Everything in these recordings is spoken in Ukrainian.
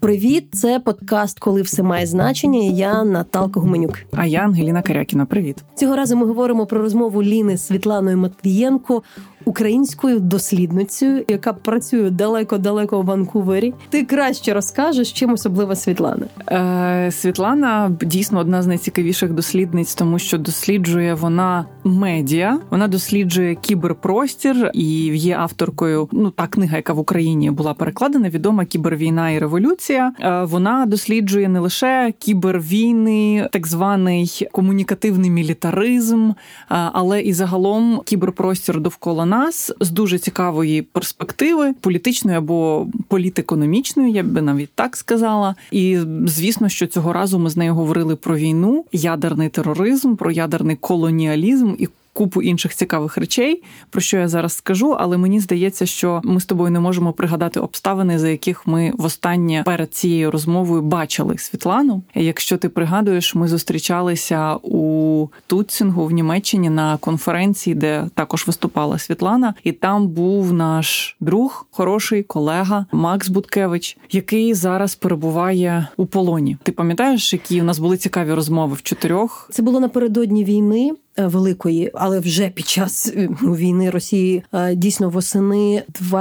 Привіт, це подкаст «Коли все має значення» і я Наталка Гуменюк. А я Ангеліна Карякіна. Привіт. Цього разу ми говоримо про розмову Ліни з Світланою Матвієнко, українською дослідницею, яка працює далеко-далеко в Ванкувері. Ти краще розкажеш, чим особлива Світлана? Світлана дійсно одна з найцікавіших дослідниць, тому що досліджує вона медіа, вона досліджує кіберпростір і є авторкою, та книга, яка в Україні була перекладена, відома «Кібервійна і революція». Вона досліджує не лише кібервійни, так званий комунікативний мілітаризм, але і загалом кіберпростір довкола нас з дуже цікавої перспективи, політичної або політекономічної, я би навіть так сказала. І, звісно, що цього разу ми з нею говорили про війну, ядерний тероризм, про ядерний колоніалізм і купу інших цікавих речей, про що я зараз скажу, але мені здається, що ми з тобою не можемо пригадати обставини, за яких ми востаннє перед цією розмовою бачили Світлану. Якщо ти пригадуєш, ми зустрічалися у Туцінгу в Німеччині на конференції, де також виступала Світлана, і там був наш друг, хороший колега Макс Буткевич, який зараз перебуває у полоні. Ти пам'ятаєш, які у нас були цікаві розмови в 4? Це було напередодні війни великої, але вже під час війни Росії, дійсно восени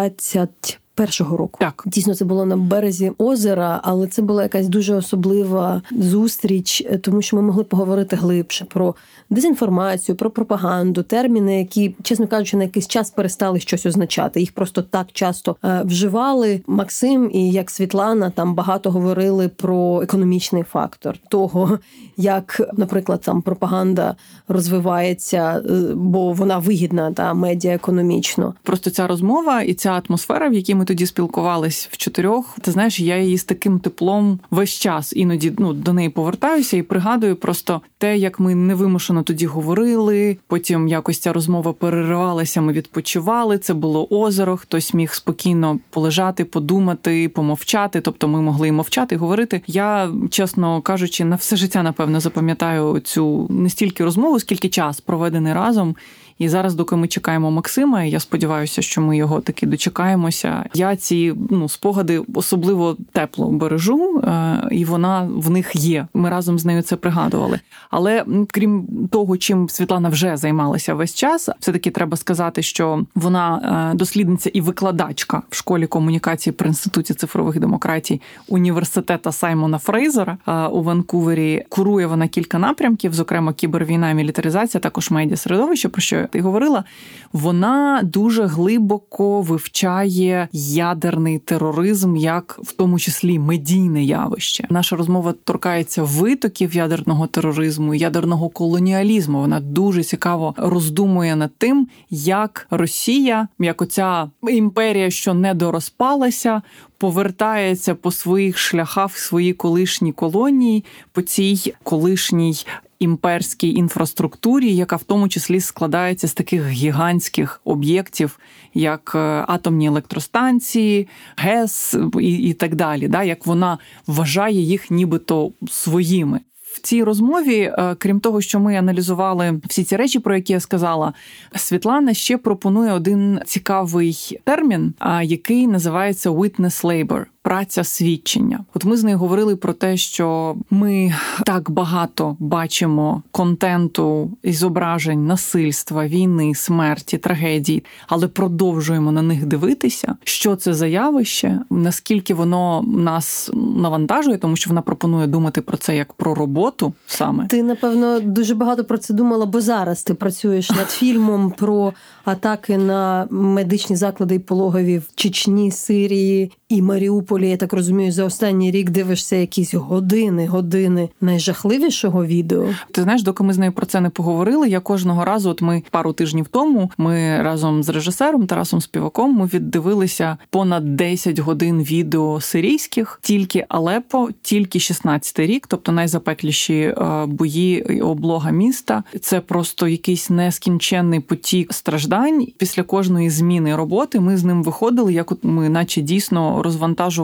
21-го року. Так. Дійсно, це було на березі озера, але це була якась дуже особлива зустріч, тому що ми могли поговорити глибше про дезінформацію, про пропаганду, терміни, які, чесно кажучи, на якийсь час перестали щось означати. Їх просто так часто вживали. Максим і як Світлана там багато говорили про економічний фактор того, як, наприклад, там пропаганда розвивається, бо вона вигідна, медіа економічно. Просто ця розмова і ця атмосфера, в якій ми тоді спілкувались в 4, ти знаєш, я її з таким теплом весь час іноді до неї повертаюся і пригадую просто те, як ми невимушено тоді говорили, потім якось ця розмова переривалася, ми відпочивали, це було озеро, хтось міг спокійно полежати, подумати, помовчати, тобто ми могли і мовчати, і говорити. Я, чесно кажучи, на все життя, напевно, запам'ятаю цю не стільки розмову, скільки час проведений разом. І зараз, доки ми чекаємо Максима, і я сподіваюся, що ми його таки дочекаємося, я ці спогади особливо тепло бережу, і вона в них є. Ми разом з нею це пригадували. Але крім того, чим Світлана вже займалася весь час, все-таки треба сказати, що вона дослідниця і викладачка в школі комунікації при Інституті цифрових демократій університету Саймона Фрейзера у Ванкувері. Курує вона кілька напрямків, зокрема кібервійна і мілітаризація, також медіасередовище, про що ти говорила. Вона дуже глибоко вивчає ядерний тероризм, як в тому числі медійне явище. Наша розмова торкається витоків ядерного тероризму, ядерного колоніалізму. Вона дуже цікаво роздумує над тим, як Росія, як оця імперія, що не дорозпалася, повертається по своїх шляхах в свої колишні колонії, по цій колишній імперській інфраструктурі, яка в тому числі складається з таких гігантських об'єктів, як атомні електростанції, ГЕС і так далі, як вона вважає їх нібито своїми. В цій розмові, крім того, що ми аналізували всі ці речі, про які я сказала, Світлана ще пропонує один цікавий термін, який називається witness labor – праця свідчення. От ми з нею говорили про те, що ми так багато бачимо контенту і зображень насильства, війни, смерті, трагедій, але продовжуємо на них дивитися, що це за явище, наскільки воно нас навантажує, тому що вона пропонує думати про це як про роботу саме. Ти, напевно, дуже багато про це думала, бо зараз ти працюєш над фільмом про атаки на медичні заклади і пологові в Чечні, Сирії і Маріуполі. Я так розумію, за останній рік дивишся якісь години найжахливішого відео. Ти знаєш, доки ми з нею про це не поговорили, я кожного разу, от ми пару тижнів тому, ми разом з режисером Тарасом Співаком, ми віддивилися понад 10 годин відео сирійських, тільки Алеппо, тільки 16-й рік, тобто найзапекліші бої і облога міста. Це просто якийсь нескінченний потік страждань. Після кожної зміни роботи ми з ним виходили, як от ми наче дійсно розвантажували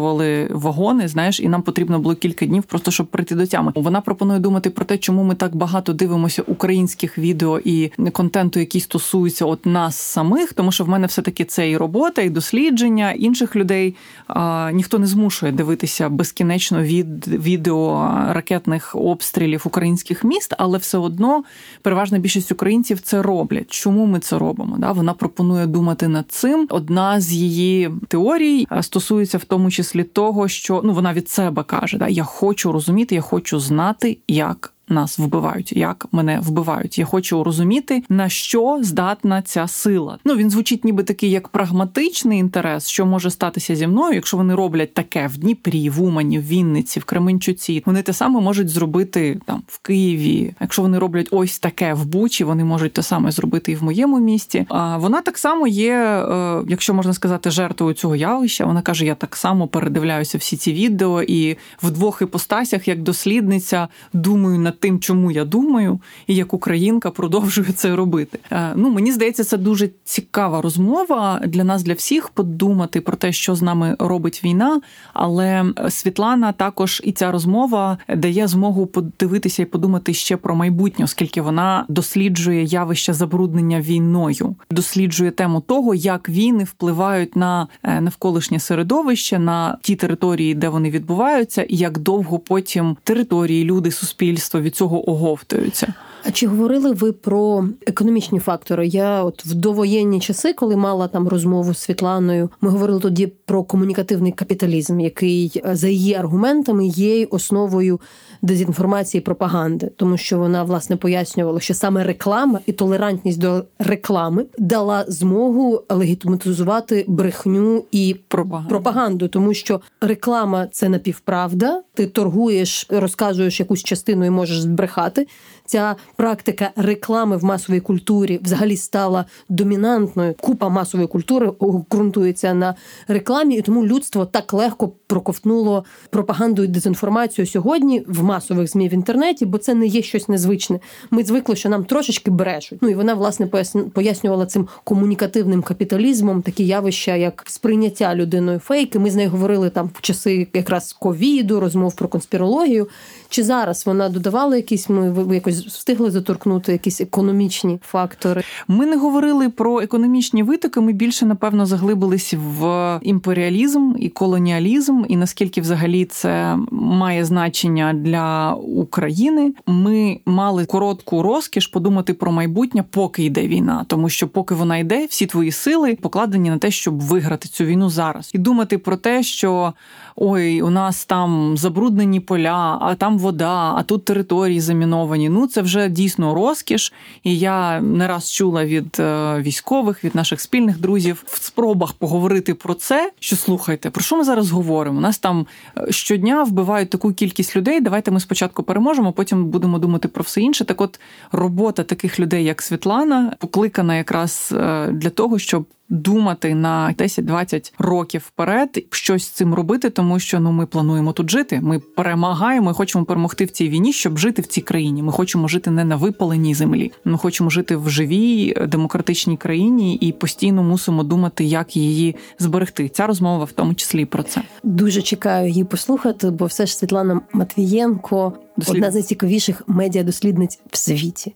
вивантажували вагони, знаєш, і нам потрібно було кілька днів просто, щоб прийти до тями. Вона пропонує думати про те, чому ми так багато дивимося українських відео і контенту, який стосується от нас самих, тому що в мене все-таки це і робота, і дослідження інших людей. Ніхто не змушує дивитися безкінечно відео ракетних обстрілів українських міст, але все одно переважна більшість українців це роблять. Чому ми це робимо? Вона пропонує думати над цим. Одна з її теорій стосується в тому числі того, що вона від себе каже, я хочу розуміти, я хочу знати, як нас вбивають, як мене вбивають. Я хочу розуміти, на що здатна ця сила. Він звучить ніби такий, як прагматичний інтерес, що може статися зі мною, якщо вони роблять таке в Дніпрі, в Умані, в Вінниці, в Кременчуці. Вони те саме можуть зробити там в Києві. Якщо вони роблять ось таке в Бучі, вони можуть те саме зробити і в моєму місті. А вона так само є, якщо можна сказати, жертвою цього явища. Вона каже, я так само передивляюся всі ці відео і в двох іпостасях, як дослідниця, думаю над тим, чому я думаю, і як українка продовжую це робити. Мені здається, це дуже цікава розмова для нас, для всіх, подумати про те, що з нами робить війна, але Світлана також і ця розмова дає змогу подивитися і подумати ще про майбутнє, оскільки вона досліджує явище забруднення війною, досліджує тему того, як війни впливають на навколишнє середовище, на ті території, де вони відбуваються, і як довго потім території, люди, суспільство від цього оговтуються. А чи говорили ви про економічні фактори? Я от в довоєнні часи, коли мала там розмову з Світланою, ми говорили тоді про комунікативний капіталізм, який за її аргументами є основою дезінформації і пропаганди. Тому що вона, власне, пояснювала, що саме реклама і толерантність до реклами дала змогу легітимізувати брехню і пропаганду. Тому що реклама – це напівправда, ти торгуєш, розказуєш якусь частину і можеш збрехати. Ця практика реклами в масовій культурі взагалі стала домінантною. Купа масової культури ґрунтується на рекламі, і тому людство так легко проковтнуло пропаганду і дезінформацію сьогодні в масових ЗМІ в інтернеті, бо це не є щось незвичне. Ми звикли, що нам трошечки брешуть. І вона, власне, пояснювала цим комунікативним капіталізмом такі явища, як сприйняття людиною фейки. Ми з нею говорили там в часи якраз ковіду, розмов про конспірологію. Чи зараз вона додавала якісь, ви якось встигли заторкнути якісь економічні фактори? Ми не говорили про економічні витоки, ми більше, напевно, заглибились в імперіалізм і колоніалізм, і наскільки взагалі це має значення для України. Ми мали коротку розкіш подумати про майбутнє, поки йде війна, тому що поки вона йде, всі твої сили покладені на те, щоб виграти цю війну зараз. І думати про те, що ой, у нас там забруднені поля, а там вода, а тут території заміновані. Це вже дійсно розкіш. І я не раз чула від військових, від наших спільних друзів в спробах поговорити про це, що слухайте, про що ми зараз говоримо? У нас там щодня вбивають таку кількість людей, давайте ми спочатку переможемо, потім будемо думати про все інше. Так от, робота таких людей, як Світлана, покликана якраз для того, щоб думати на 10-20 років вперед, щось з цим робити, тому що ми плануємо тут жити. Ми перемагаємо, ми хочемо перемогти в цій війні, щоб жити в цій країні. Ми хочемо жити не на випаленій землі. Ми хочемо жити в живій, демократичній країні і постійно мусимо думати, як її зберегти. Ця розмова в тому числі і про це. Дуже чекаю її послухати, бо все ж Світлана Матвієнко – одна з найцікавіших медіадослідниць в світі.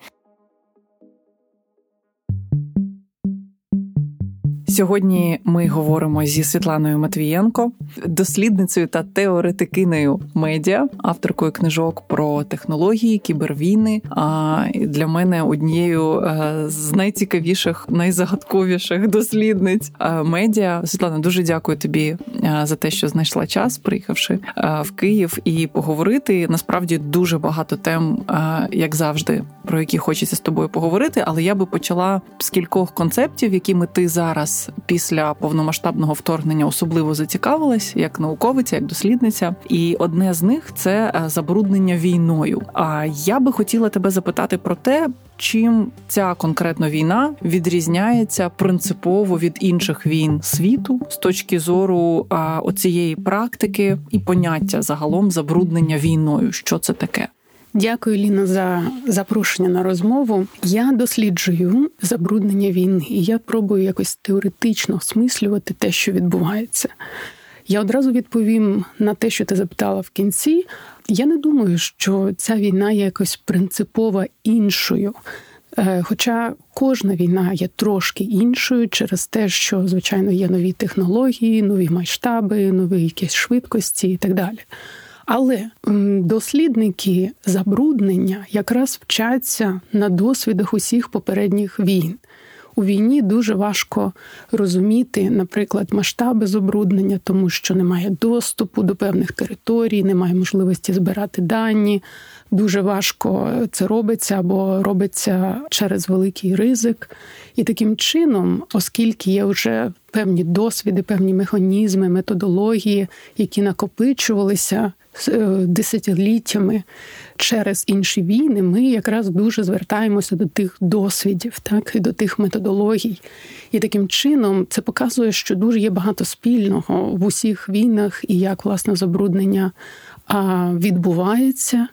Сьогодні ми говоримо зі Світланою Матвієнко, дослідницею та теоретикинею медіа, авторкою книжок про технології, кібервійни. А для мене однією з найцікавіших, найзагадковіших дослідниць медіа. Світлана, дуже дякую тобі за те, що знайшла час, приїхавши в Київ, і поговорити. Насправді дуже багато тем, як завжди, про які хочеться з тобою поговорити, але я би почала з кількох концептів, якими ти зараз після повномасштабного вторгнення особливо зацікавилась, як науковиця, як дослідниця. І одне з них – це забруднення війною. А я би хотіла тебе запитати про те, чим ця конкретно війна відрізняється принципово від інших війн світу з точки зору оцієї практики і поняття загалом забруднення війною. Що це таке? Дякую, Ліна, за запрошення на розмову. Я досліджую забруднення війни, і я пробую якось теоретично осмислювати те, що відбувається. Я одразу відповім на те, що ти запитала в кінці. Я не думаю, що ця війна є якось принципово іншою. Хоча кожна війна є трошки іншою через те, що, звичайно, є нові технології, нові масштаби, нові якісь швидкості і так далі. Але дослідники забруднення якраз вчаться на досвідах усіх попередніх війн. У війні дуже важко розуміти, наприклад, масштаби забруднення, тому що немає доступу до певних територій, немає можливості збирати дані. Дуже важко це робиться або робиться через великий ризик. І таким чином, оскільки є вже певні досвіди, певні механізми, методології, які накопичувалися десятиліттями через інші війни, ми якраз дуже звертаємося до тих досвідів, так, і до тих методологій. І таким чином це показує, що дуже є багато спільного в усіх війнах і як, власне, забруднення відбувається,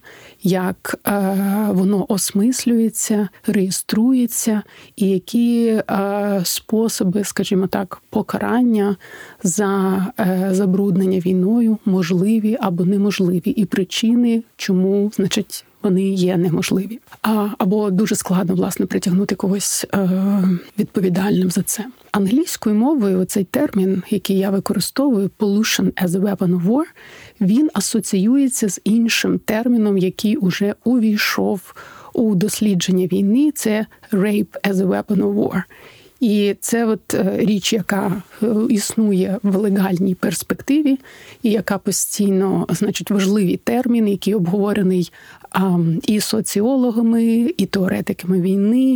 як воно осмислюється, реєструється, і які способи, скажімо так, покарання за забруднення війною можливі або неможливі, і причини, чому, значить, вони є неможливі. Або дуже складно, власне, притягнути когось відповідальним за це. Англійською мовою цей термін, який я використовую, pollution as a weapon of war, він асоціюється з іншим терміном, який уже увійшов у дослідження війни, це rape as a weapon of war. І це от річ, яка існує в легальній перспективі, і яка постійно, значить, важливий термін, який обговорений і соціологами, і теоретиками війни,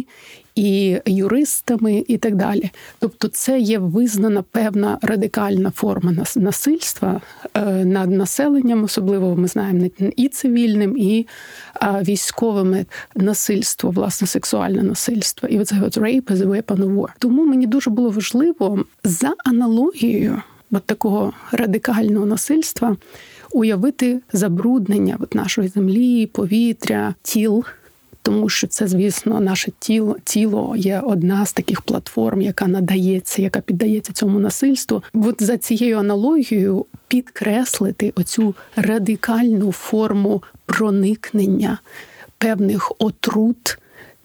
і юристами, і так далі. Тобто це є визнана певна радикальна форма насильства над населенням, особливо ми знаємо і цивільним, і військовими насильство, власне, сексуальне насильство. І оце от rape as a weapon of war. Тому мені дуже було важливо за аналогією от такого радикального насильства уявити забруднення от нашої землі, повітря, тіл, тому що це, звісно, наше тіло є одна з таких платформ, яка піддається цьому насильству. От за цією аналогією підкреслити оцю радикальну форму проникнення певних отрут,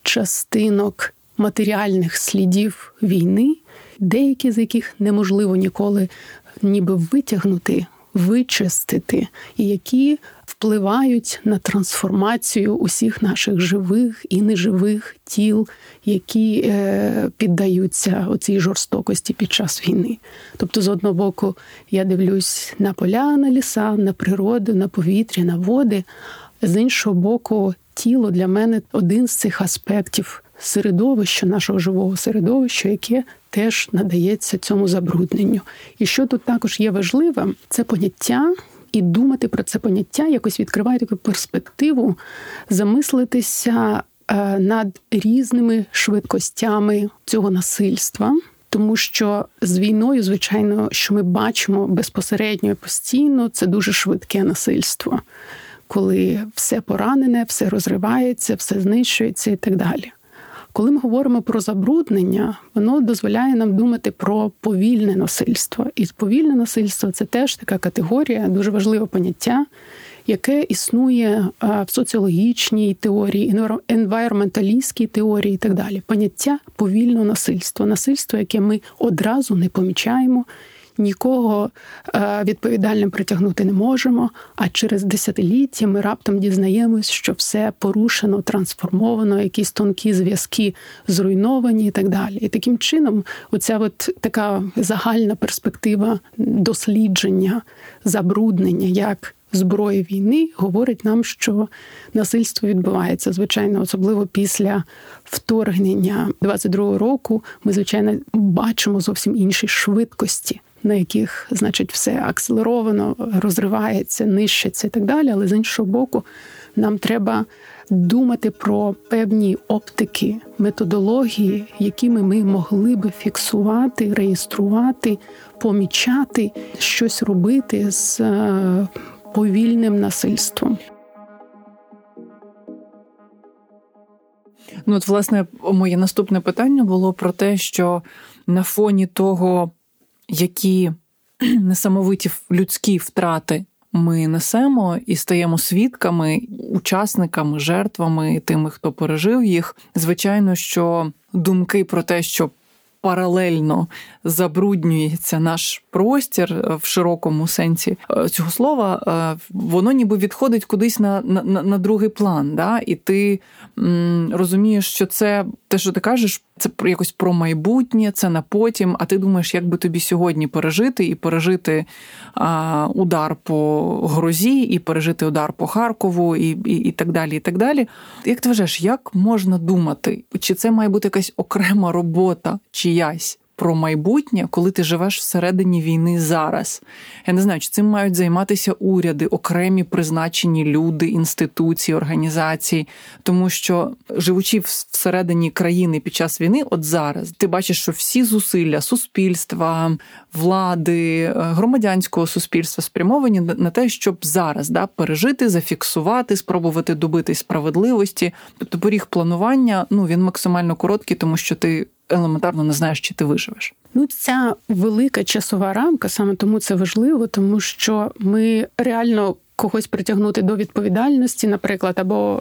частинок, матеріальних слідів війни, деякі з яких неможливо ніколи ніби витягнути, вичистити, і які впливають на трансформацію усіх наших живих і неживих тіл, які піддаються оцій жорстокості під час війни. Тобто, з одного боку, я дивлюсь на поля, на ліса, на природу, на повітря, на води. З іншого боку, тіло для мене один з цих аспектів середовища, нашого живого середовища, яке теж надається цьому забрудненню. І що тут також є важливим, це поняття, і думати про це поняття якось відкриває таку перспективу замислитися над різними швидкостями цього насильства. Тому що з війною, звичайно, що ми бачимо безпосередньо і постійно, це дуже швидке насильство, коли все поранене, все розривається, все знищується і так далі. Коли ми говоримо про забруднення, воно дозволяє нам думати про повільне насильство. І повільне насильство – це теж така категорія, дуже важливе поняття, яке існує в соціологічній теорії, енвайроменталістській теорії і так далі. Поняття повільного насильства. Насильство, яке ми одразу не помічаємо, нікого відповідальним притягнути не можемо, а через десятиліття ми раптом дізнаємось, що все порушено, трансформовано, якісь тонкі зв'язки зруйновані і так далі. І таким чином оця от така загальна перспектива дослідження, забруднення як зброї війни говорить нам, що насильство відбувається. Звичайно, особливо після вторгнення 22-го року ми, звичайно, бачимо зовсім інші швидкості, на яких, значить, все акселеровано, розривається, нищиться і так далі. Але з іншого боку, нам треба думати про певні оптики, методології, якими ми могли би фіксувати, реєструвати, помічати, щось робити з повільним насильством. Ну, от, власне, моє наступне питання було про те, що на фоні того, які несамовиті людські втрати ми несемо і стаємо свідками, учасниками, жертвами, тими, хто пережив їх. Звичайно, що думки про те, що паралельно забруднюється наш простір в широкому сенсі цього слова, воно ніби відходить кудись на другий план. Да? І ти розумієш, що це те, що ти кажеш, це якось про майбутнє, це на потім, а ти думаєш, як би тобі сьогодні пережити, і пережити удар по Грозі, і пережити удар по Харкову, і так далі, і так далі. Як ти вважаєш, як можна думати? Чи це має бути якась окрема робота чиясь про майбутнє, коли ти живеш всередині війни зараз? Я не знаю, чи цим мають займатися уряди, окремі призначені люди, інституції, організації, тому що, живучи всередині країни під час війни, от зараз, ти бачиш, що всі зусилля суспільства, влади, громадянського суспільства спрямовані на те, щоб зараз пережити, зафіксувати, спробувати добитись справедливості. Тобто поріг планування, він максимально короткий, тому що ти елементарно не знаєш, чи ти виживеш. Ця велика часова рамка, саме тому це важливо, тому що ми реально когось притягнути до відповідальності, наприклад, або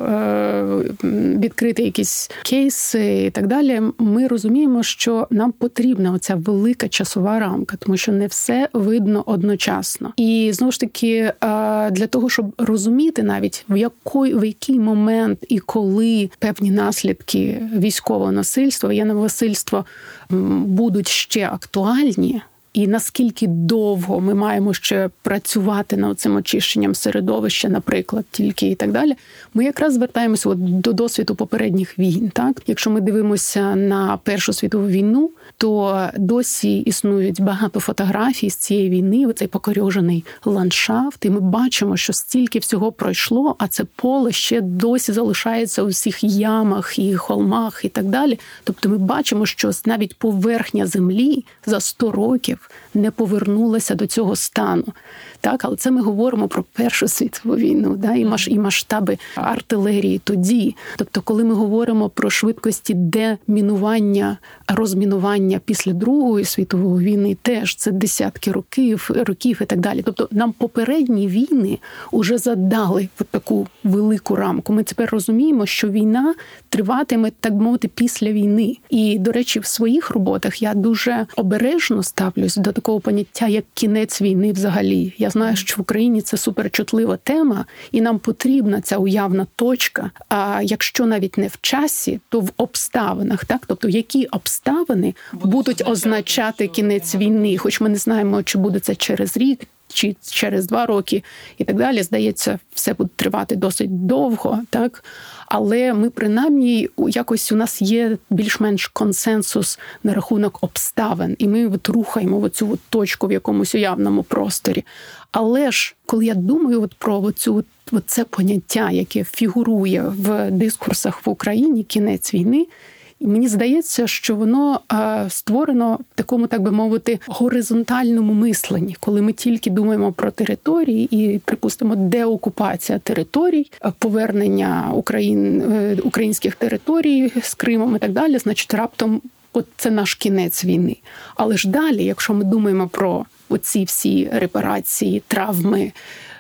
відкрити якісь кейси і так далі, ми розуміємо, що нам потрібна оця велика часова рамка, тому що не все видно одночасно. І, знову ж таки, для того, щоб розуміти навіть, в який момент і коли певні наслідки військового насильства, воєнного насильства будуть ще актуальні, і наскільки довго ми маємо ще працювати над цим очищенням середовища, наприклад, тільки і так далі, ми якраз звертаємося до досвіду попередніх війн. Так? Якщо ми дивимося на Першу світову війну, то досі існують багато фотографій з цієї війни, оцей покорьожений ландшафт, і ми бачимо, що стільки всього пройшло, а це поле ще досі залишається у всіх ямах і холмах і так далі. Тобто ми бачимо, що навіть поверхня землі за 100 років не повернулася до цього стану. Так, але це ми говоримо про Першу світову війну, і масштаби артилерії тоді. Тобто, коли ми говоримо про швидкості демінування, розмінування після Другої світової війни, теж це десятки років і так далі. Тобто, нам попередні війни уже задали таку велику рамку. Ми тепер розуміємо, що війна триватиме, так мовити, після війни. І, до речі, в своїх роботах я дуже обережно ставлюсь до такого поняття, як кінець війни взагалі. Я знаю, що в Україні це суперчутлива тема, і нам потрібна ця уявна точка. А якщо навіть не в часі, то в обставинах. Так? Тобто, які обставини будуть означати кінець війни, хоч ми не знаємо, чи буде це через рік, чи через 2 роки і так далі. Здається, все буде тривати досить довго, так? Але ми, принаймні, якось у нас є більш-менш консенсус на рахунок обставин, і ми рухаємо в цю точку в якомусь уявному просторі. Але ж, коли я думаю про це поняття, яке фігурує в дискурсах в Україні, кінець війни, і мені здається, що воно створено в такому, так би мовити, горизонтальному мисленні, коли ми тільки думаємо про території і, припустимо, деокупація територій, повернення українських територій з Кримом і так далі, значить, раптом це наш кінець війни. Але ж далі, якщо ми думаємо про оці всі репарації, травми,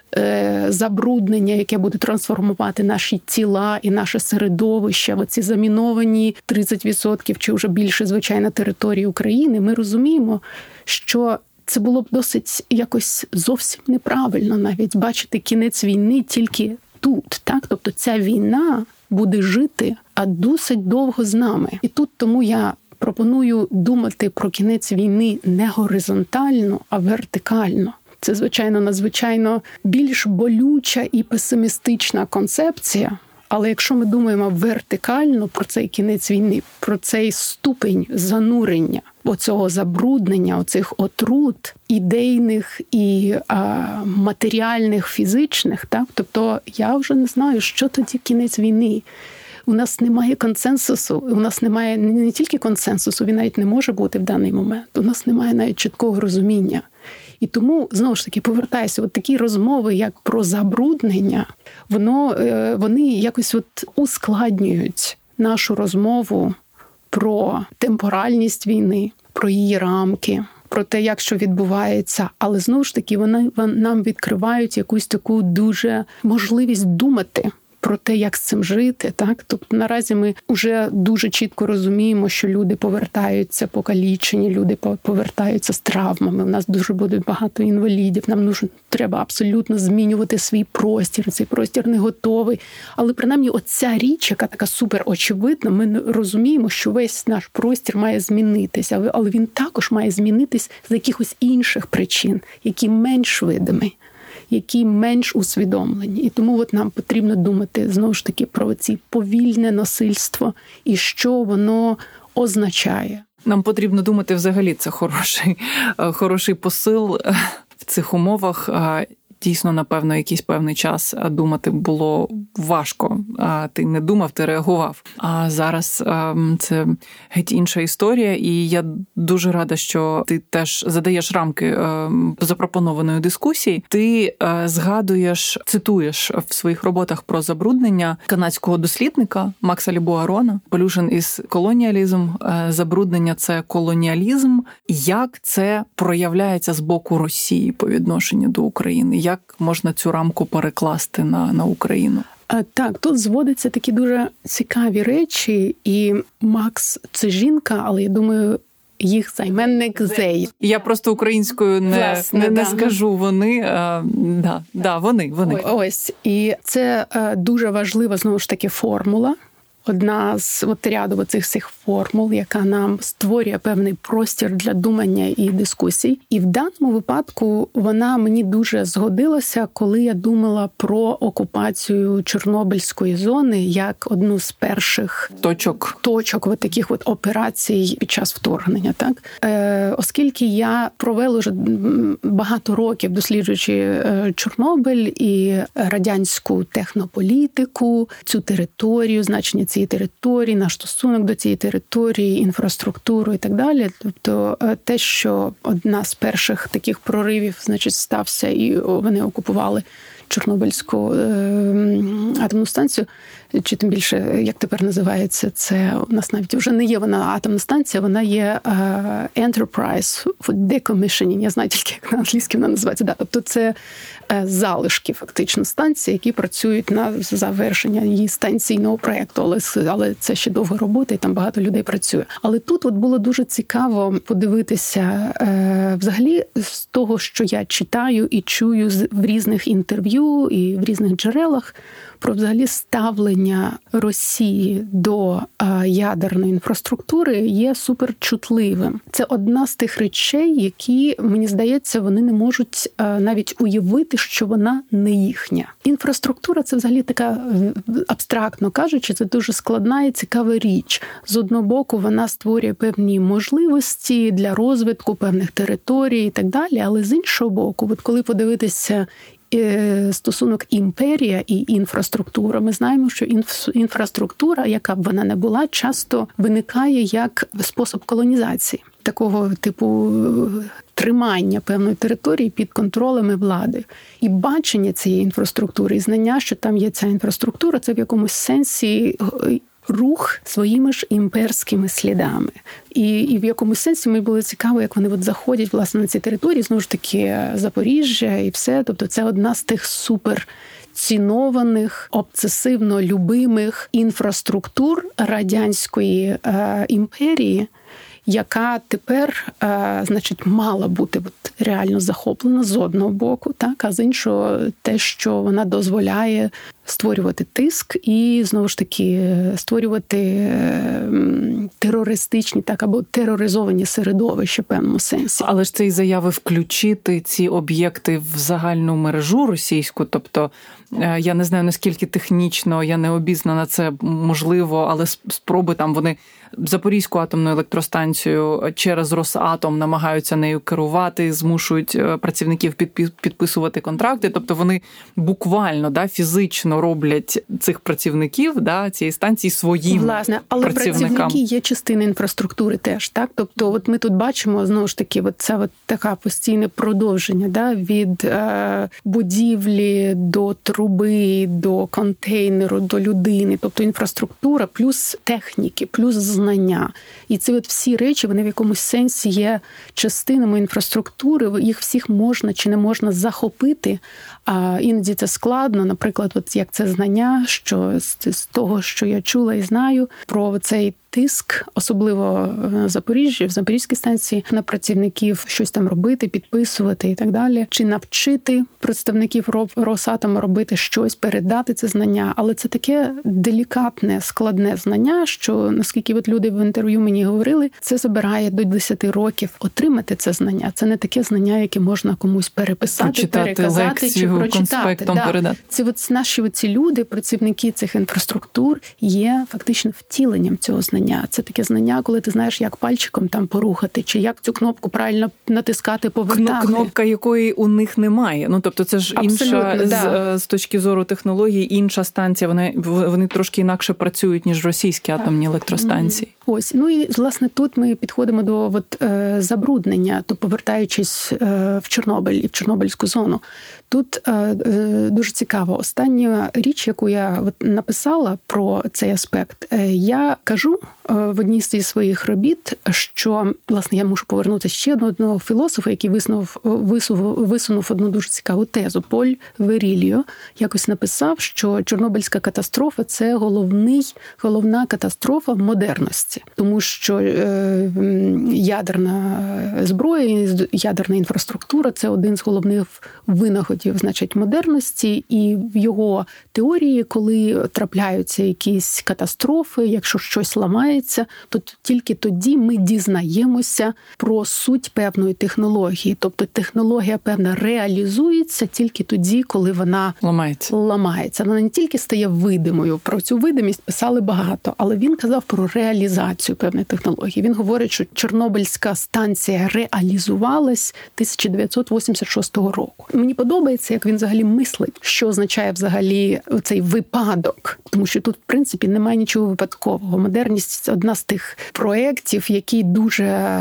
забруднення, яке буде трансформувати наші тіла і наше середовище, оці заміновані 30% чи вже більше, звичайно, території України, ми розуміємо, що це було б досить якось зовсім неправильно навіть бачити кінець війни тільки тут. Так? Тобто ця війна буде жити, а досить довго з нами. І тут тому я пропоную думати про кінець війни не горизонтально, а вертикально. Це, звичайно, надзвичайно більш болюча і песимістична концепція, але якщо ми думаємо вертикально про цей кінець війни, про цей ступень занурення, оцього забруднення, оцих отрут ідейних і матеріальних, фізичних, так? Тобто я вже не знаю, що тоді кінець війни. У нас немає консенсусу, у нас немає не тільки консенсусу, він навіть не може бути в даний момент, у нас немає навіть чіткого розуміння. І тому, знову ж таки, повертаюся, такі розмови, як про забруднення, вони якось ускладнюють нашу розмову про темпоральність війни, про її рамки, про те, як що відбувається, але знову ж таки вони нам відкривають якусь таку дуже можливість думати про те, як з цим жити, так? Тобто наразі ми вже дуже чітко розуміємо, що люди повертаються покалічені, люди повертаються з травмами, у нас дуже буде багато інвалідів, нам треба абсолютно змінювати свій простір, цей простір не готовий. Але принаймні оця річ, яка така супер очевидна, ми розуміємо, що весь наш простір має змінитися, але він також має змінитись з якихось інших причин, які менш видимі, які менш усвідомлені. І тому нам потрібно думати, знову ж таки, про ці повільне насильство і що воно означає. Нам потрібно думати взагалі, це хороший посил в цих умовах. Дійсно, напевно, якийсь певний час думати було важко. Ти не думав, ти реагував. А зараз це геть інша історія, і я дуже рада, що ти теж задаєш рамки запропонованої дискусії. Ти цитуєш в своїх роботах про забруднення канадського дослідника Макса Лібуарона «Pollution is colonialism». Забруднення – це колоніалізм. Як це проявляється з боку Росії по відношенню до України? Як можна цю рамку перекласти на Україну? Так, тут зводяться такі дуже цікаві речі, і Макс – це жінка, але я думаю, їх займенник «зей». Я просто українською не скажу вони. Вони. Ось, і це дуже важлива, знову ж таки, формула. Одна з ряду цих всіх формул, яка нам створює певний простір для думання і дискусій. І в даному випадку вона мені дуже згодилася, коли я думала про окупацію Чорнобильської зони як одну з перших точок таких операцій під час вторгнення. Так? Оскільки я провела вже багато років, досліджуючи Чорнобиль і радянську технополітику, цю територію, значення цієї території, наш стосунок до цієї території, інфраструктуру і так далі. Тобто те, що одна з перших таких проривів, стався, і вони окупували Чорнобильську атомну станцію, чи тим більше, як тепер називається, це у нас навіть вже не є вона атомна станція, вона є Enterprise for Decommissioning, я знаю тільки, як на англійській вона називається. Да, тобто це залишки, фактично, станції, які працюють на завершення її станційного проєкту, але це ще довга робота, і там багато людей працює. Але тут було дуже цікаво подивитися взагалі з того, що я читаю і чую в різних інтерв'ю і в різних джерелах, про взагалі ставлення Росії до ядерної інфраструктури є суперчутливим. Це одна з тих речей, які, мені здається, вони не можуть навіть уявити, що вона не їхня. Інфраструктура – це взагалі така, абстрактно кажучи, це дуже складна і цікава річ. З одного боку, вона створює певні можливості для розвитку певних територій і так далі, але з іншого боку, коли подивитися стосунок імперія і інфраструктура. Ми знаємо, що інфраструктура, яка б вона не була, часто виникає як спосіб колонізації, такого типу тримання певної території під контролем влади. І бачення цієї інфраструктури, і знання, що там є ця інфраструктура, це в якомусь сенсі рух своїми ж імперськими слідами. І в якомусь сенсі мені було цікаво, як вони заходять, власне, на ці території, знову ж таки, Запоріжжя і все. Тобто це одна з тих суперцінованих, обсесивно любимих інфраструктур радянської імперії, яка тепер, мала бути реально захоплена з одного боку, так, а з іншого те, що вона дозволяє створювати тиск і, знову ж таки, створювати терористичні, так, або тероризовані середовища в певному сенсі. Але ж це і заяви включити ці об'єкти в загальну мережу російську, тобто я не знаю, наскільки технічно, я не обізнана, це можливо, але спроби там вони Запорізьку атомну електростанцію через Росатом намагаються нею керувати, змушують працівників підписувати контракти, тобто вони буквально, фізично роблять цих працівників, цієї станції своїм але працівникам. Працівники є частина інфраструктури теж, так? Тобто от ми тут бачимо, знову ж таки, це така постійне продовження, від будівлі до труби, до контейнеру, до людини. Тобто інфраструктура плюс техніки, плюс знання. І ці всі речі, вони в якомусь сенсі є частинами інфраструктури, їх всіх можна чи не можна захопити, а іноді це складно. Наприклад, як це знання, що з того, що я чула і знаю про цей тиск, особливо в Запоріжжі, в Запорізькій станції, на працівників щось там робити, підписувати і так далі. Чи навчити представників Росатому робити щось, передати це знання. Але це таке делікатне, складне знання, що, наскільки люди в інтерв'ю мені говорили, це забирає до 10 років отримати це знання. Це не таке знання, яке можна комусь переписати, прочитати переказати лекцію, чи прочитати. передати. Ці наші люди, працівники цих інфраструктур, є фактично втіленням цього знання. Це таке знання, коли ти знаєш, як пальчиком там порухати, чи як цю кнопку правильно натискати, повертати. Кнопка, якої у них немає. Тобто це ж інша, з точки зору технологій, інша станція. Вони трошки інакше працюють, ніж російські атомні електростанції. Ось. І, власне, тут ми підходимо до забруднення, то повертаючись в Чорнобиль і в Чорнобильську зону. Тут дуже цікаво. Остання річ, яку я написала про цей аспект, я кажу в одній з своїх робіт, що, власне, я мушу повернутися ще до одного філософа, який висунув одну дуже цікаву тезу. Поль Верільо якось написав, що Чорнобильська катастрофа – це головна катастрофа модерності. Тому що ядерна зброя, ядерна інфраструктура – це один з головних винаходів, модерності. І в його теорії, коли трапляються якісь катастрофи, якщо щось ламається, то тільки тоді ми дізнаємося про суть певної технології. Тобто технологія певна реалізується тільки тоді, коли вона ламається. Вона не тільки стає видимою. Про цю видимість писали багато, але він казав про реалізацію певної технології. Він говорить, що Чорнобильська станція реалізувалась 1986 року. Мені подобається, як він взагалі мислить, що означає взагалі цей випадок. Тому що тут, в принципі, немає нічого випадкового. Модерність – це одна з тих проєктів, який дуже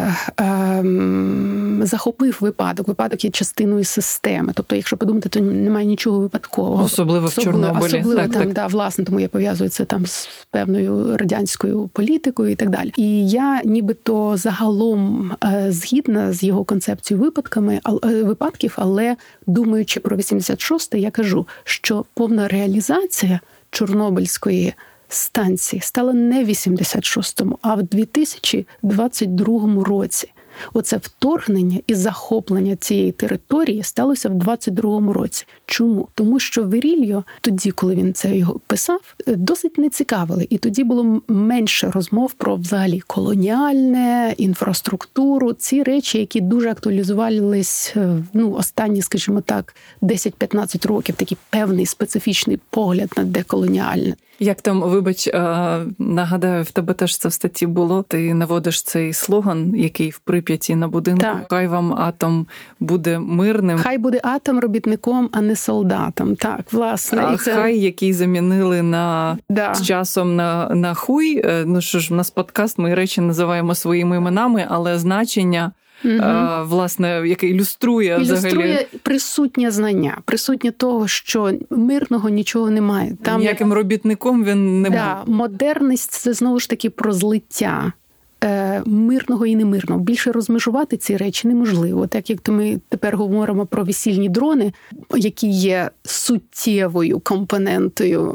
захопив випадок. Випадок є частиною системи. Тобто, якщо подумати, то немає нічого випадкового. Особливо в Чорнобилі. Власне, тому я пов'язую це там з певною радянською політикою і так далі. І я нібито загалом згідна з його концепцією випадків, але думаючи про 86-й, я кажу, що повна реалізація Чорнобильської станції стала не в 86-му, а в 2022 році. Оце вторгнення і захоплення цієї території сталося в 22-му році. Чому? Тому що Верільо тоді, коли він це його писав, досить не цікавили. І тоді було менше розмов про взагалі колоніальне, інфраструктуру, ці речі, які дуже актуалізувались, останні, скажімо так, 10-15 років, такий певний специфічний погляд на деколоніальне. Як там, вибач, нагадаю, в тебе теж це в статті було, ти наводиш цей слоган, який в Прип'яті на будинку. Так. Хай вам атом буде мирним. Хай буде атом робітником, а не солдатом. Так, власне. А це... Хай, який замінили з часом на хуй. Що ж, у нас подкаст, ми речі називаємо своїми іменами, але значення... власне, яке ілюструє взагалі. Присутнє знання, присутнє того, що мирного нічого немає. Там ніяким робітником він не був. Модерність – це знову ж таки про злиття мирного і немирного. Більше розмежувати ці речі неможливо. Так як ми тепер говоримо про весільні дрони, які є суттєвою компонентою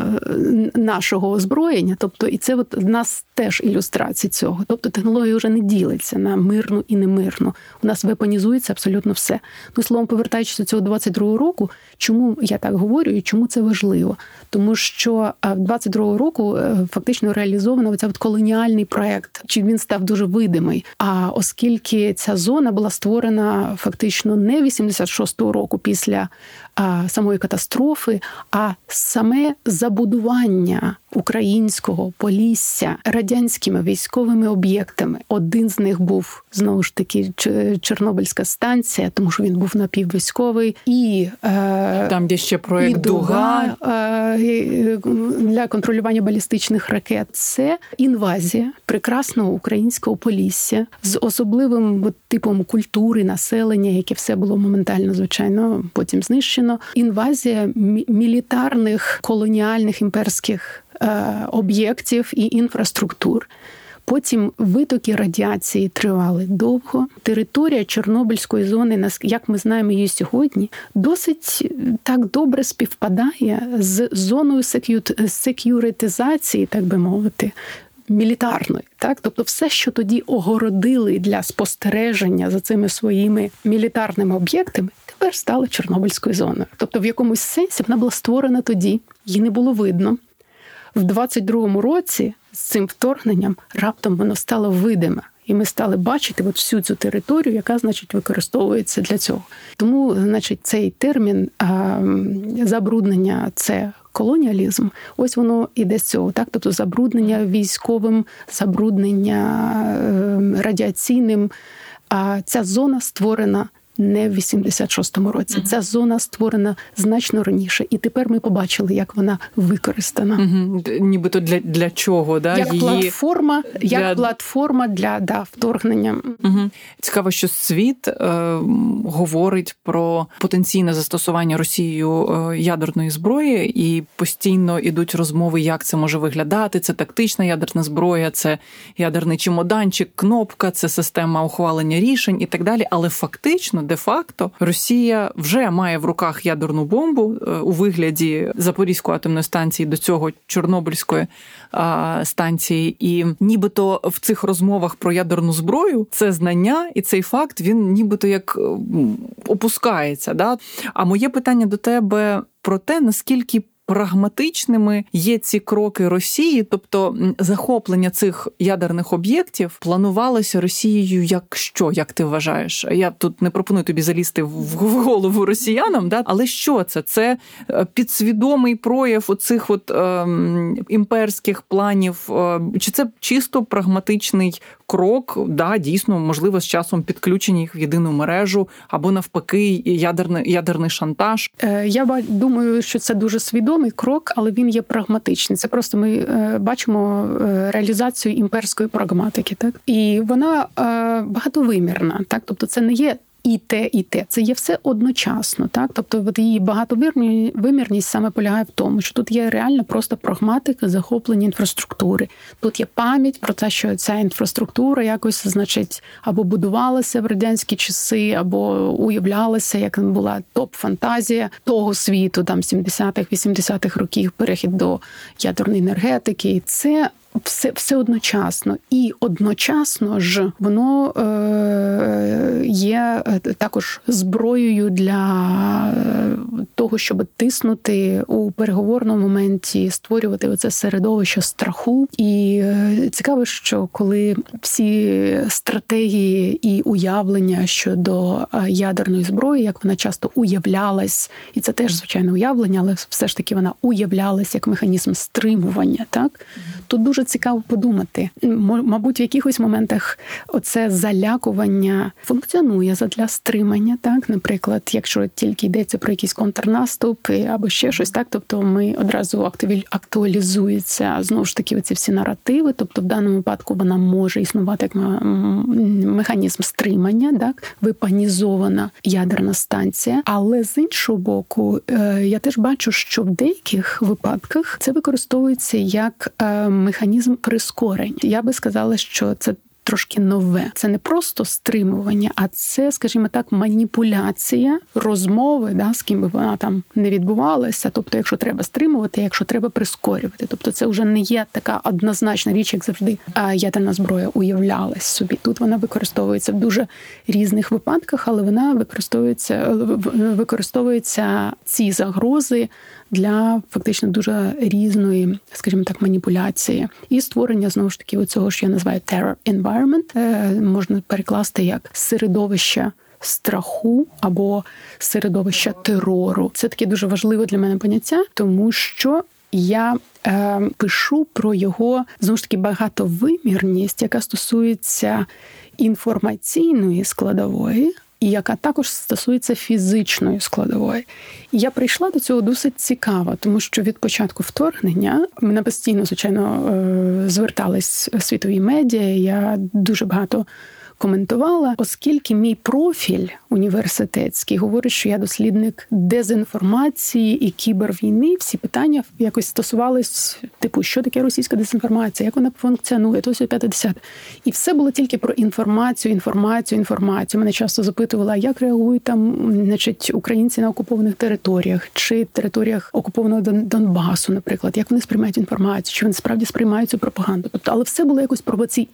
нашого озброєння. Тобто, і це в нас теж ілюстрація цього. Тобто технологія вже не ділиться на мирну і немирну. У нас вепонізується абсолютно все. Словом, повертаючись до цього 22-го року, чому я так говорю і чому це важливо? Тому що в 22-го року фактично реалізовано оця колоніальний проект. Чи він став дуже видимий. А оскільки ця зона була створена фактично не 86-го року після самої катастрофи, а саме забудування українського Полісся радянськими військовими об'єктами. Один з них був, знову ж таки, Чорнобильська станція, тому що він був напіввійськовий. І там є ще проєкт «Дуга» для контролювання балістичних ракет. Це інвазія прекрасного українського Полісся з особливим типом культури, населення, яке все було моментально, звичайно, потім знищено. Інвазія мілітарних, колоніальних, імперських об'єктів і інфраструктур. Потім витоки радіації тривали довго. Територія Чорнобильської зони, як ми знаємо її сьогодні, досить так добре співпадає з зоною сек'юритизації, так би мовити, мілітарної. Так? Тобто все, що тоді огородили для спостереження за цими своїми мілітарними об'єктами, тепер стало Чорнобильською зоною. Тобто в якомусь сенсі вона була створена тоді, її не було видно. В 22-му році з цим вторгненням раптом воно стало видиме. І ми стали бачити от всю цю територію, яка, значить, використовується для цього. Тому, значить, цей термін забруднення – це колоніалізм. Ось воно іде з цього. Так? Тобто забруднення військовим, забруднення радіаційним. А ця зона створена не в 86-му році. Ця зона створена значно раніше. І тепер ми побачили, як вона використана. Нібито для чого? Да? Як платформа для вторгнення. Цікаво, що світ говорить про потенційне застосування Росією ядерної зброї, і постійно йдуть розмови, як це може виглядати. Це тактична ядерна зброя, це ядерний чемоданчик, кнопка, це система ухвалення рішень і так далі. Але фактично, де-факто, Росія вже має в руках ядерну бомбу у вигляді Запорізької атомної станції, до цього Чорнобильської станції. І нібито в цих розмовах про ядерну зброю це знання і цей факт, він нібито як опускається. Да? А моє питання до тебе про те, наскільки прагматичними є ці кроки Росії, тобто захоплення цих ядерних об'єктів планувалося Росією як що, як ти вважаєш? Я тут не пропоную тобі залізти в голову росіянам, да? Але що це? Це підсвідомий прояв оцих імперських планів? Чи це чисто прагматичний крок, да, дійсно, можливо, з часом підключення їх в єдину мережу, або навпаки, ядерний шантаж? Я думаю, що це дуже свідомий крок, але він є прагматичний. Це просто ми бачимо реалізацію імперської прагматики, так? І вона багатовимірна, так? Тобто це не є і те. Це є все одночасно, так? Тобто от її багатовимірність саме полягає в тому, що тут є реально просто прагматика захоплення інфраструктури. Тут є пам'ять про те, що ця інфраструктура якось, значить, або будувалася в радянські часи, або уявлялася, як була топ-фантазія того світу, там, 70-х, 80-х років, перехід до ядерної енергетики. І це все одночасно. І одночасно ж воно є також зброєю для того, щоб тиснути у переговорному моменті, створювати оце середовище страху. І цікаво, що коли всі стратегії і уявлення щодо ядерної зброї, як вона часто уявлялась, і це теж, звичайно, уявлення, але все ж таки вона уявлялась як механізм стримування, так? Тут дуже цікаво подумати. Мабуть, в якихось моментах оце залякування функціонує задля стримання, так? Наприклад, якщо тільки йдеться про якийсь контрнаступ або ще щось, так? Тобто ми одразу актуалізуються, знову ж таки, оці всі наративи, тобто в даному випадку вона може існувати як механізм стримання, так? Випанізована ядерна станція. Але з іншого боку, я теж бачу, що в деяких випадках це використовується як механізм прискорень. Я би сказала, що це трошки нове. Це не просто стримування, а це, скажімо так, маніпуляція розмови, да, з ким би вона там не відбувалася. Тобто, якщо треба стримувати, якщо треба прискорювати. Тобто це вже не є така однозначна річ, як завжди ядерна зброя уявлялась собі. Тут вона використовується в дуже різних випадках, але вона використовується ці загрози для фактично дуже різної, скажімо так, маніпуляції. І створення, знову ж таки, оцього, що я називаю terror environment, можна перекласти як середовище страху або середовище терору. Це таке дуже важливе для мене поняття, тому що я пишу про його, знову ж таки, багатовимірність, яка стосується інформаційної складової, і яка також стосується фізичної складової. І я прийшла до цього досить цікаво, тому що від початку вторгнення мене постійно, звичайно, звертались світові медіа, я дуже багато коментувала, оскільки мій профіль університетський говорить, що я дослідник дезінформації і кібервійни. Всі питання якось стосувались, типу, що таке російська дезінформація, як вона функціонує, то 50. І все було тільки про інформацію. Мене часто запитували, як реагують там, значить, українці на окупованих територіях, чи територіях окупованого Донбасу, наприклад, як вони сприймають інформацію, чи вони справді сприймають цю пропаганду. Тобто, але все було якось про ці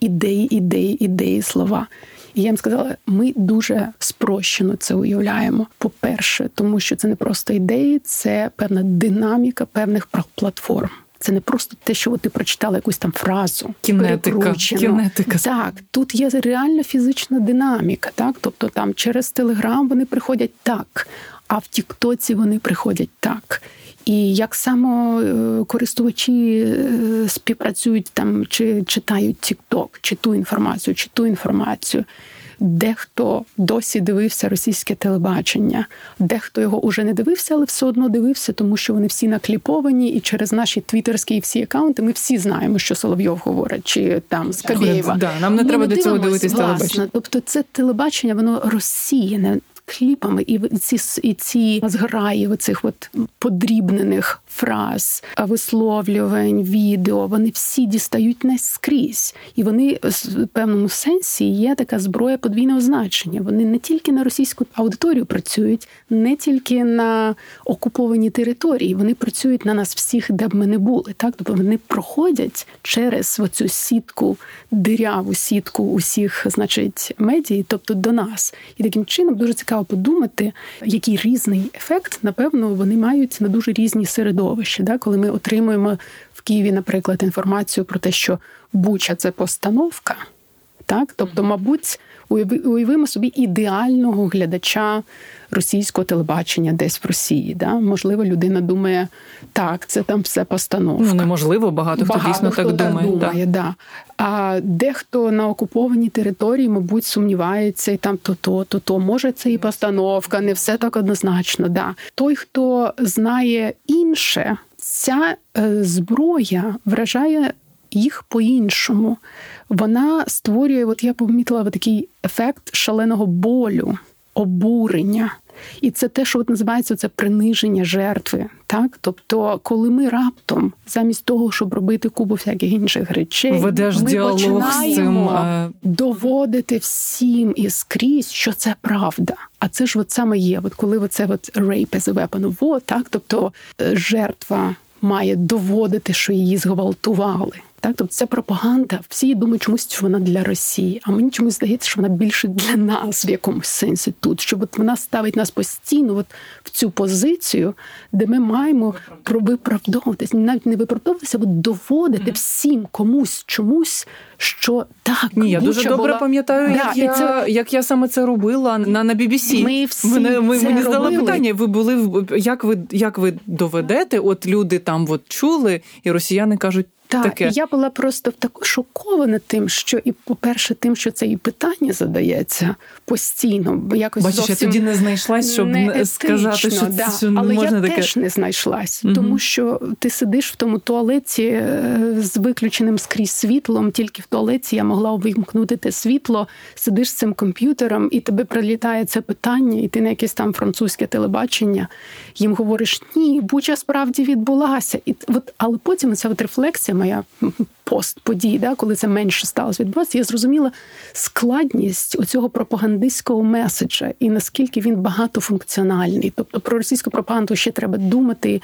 ідеї, слова. І я їм сказала, ми дуже спрощено це уявляємо. По-перше, тому що це не просто ідеї, це певна динаміка певних платформ. Це не просто те, що ти прочитала якусь там фразу. Кінетика. Так, тут є реальна фізична динаміка. Так? Тобто там через Телеграм вони приходять так, а в Тіктоці вони приходять так. І як само користувачі співпрацюють там, чи читають TikTok, чи ту інформацію. Дехто досі дивився російське телебачення, дехто його уже не дивився, але все одно дивився, тому що вони всі накліповані, і через наші твіттерські всі акаунти ми всі знаємо, що Соловйов говорить, чи там Скабєєва. Да, нам не треба до цього дивитись телебачення. Тобто це телебачення, воно розсіяне кліпами, і ці зграї оцих от подрібнених фраз, висловлювань, відео, вони всі дістають нас скрізь. І вони в певному сенсі є така зброя подвійного значення. Вони не тільки на російську аудиторію працюють, не тільки на окуповані території, вони працюють на нас всіх, де б ми не були. Так? Тобто вони проходять через оцю сітку, диряву сітку усіх, значить, медій, тобто до нас. І таким чином дуже цікаво подумати, який різний ефект, напевно, вони мають на дуже різні середовища. Да? Коли ми отримуємо в Києві, наприклад, інформацію про те, що Буча – це постановка, так? Тобто, мабуть, уявимо собі ідеального глядача російського телебачення десь в Росії. Да? Можливо, людина думає, так, це там все постановка. Ну, неможливо, багато хто дійсно так думає. Да. А дехто на окупованій території, мабуть, сумнівається, і там то. Може, це і постановка, не все так однозначно. Да. Той, хто знає інше, ця зброя вражає їх по-іншому. Вона створює, от я помітила такий ефект шаленого болю, обурення. І це те, що називається це приниження жертви. Так? Тобто, коли ми раптом, замість того, щоб робити купу всяких інших речей, ведеш ми починаємо з цим доводити всім і скрізь, що це правда. А це ж от саме є, от коли оце rape as a weapon, так? Тобто жертва має доводити, що її зґвалтували. Так, тобто це пропаганда. Всі думають чомусь, що вона для Росії, а мені чомусь здається, що вона більше для нас в якомусь сенсі тут, що от вона ставить нас постійно от в цю позицію, де ми маємо виправдовуватись, навіть не виправдовуватися, а доводити всім комусь чомусь, що так. Ні, я дуже добре пам'ятаю, як я саме це робила на BBC. Мені задали питання, ви були, як ви доведете, от люди там от чули, і росіяни кажуть, так, і я була просто так шокована тим, що і, по-перше, тим, що це і питання задається постійно, бо якось бачиш, зовсім я тоді не знайшлась, щоб сказати, що це не але можна я таке. Теж не знайшлась, тому що ти сидиш в тому туалеті з виключеним скрізь світлом, тільки в туалеті я могла увімкнути те світло, сидиш з цим комп'ютером, і тебе прилітає це питання, і ти на якесь там французьке телебачення, їм говориш, ні, Буча справді відбулася. Але потім ця рефлексія моя постподій, коли це менше сталося відбуватися, я зрозуміла складність оцього пропагандистського меседжа і наскільки він багатофункціональний. Тобто про російську пропаганду ще треба думати,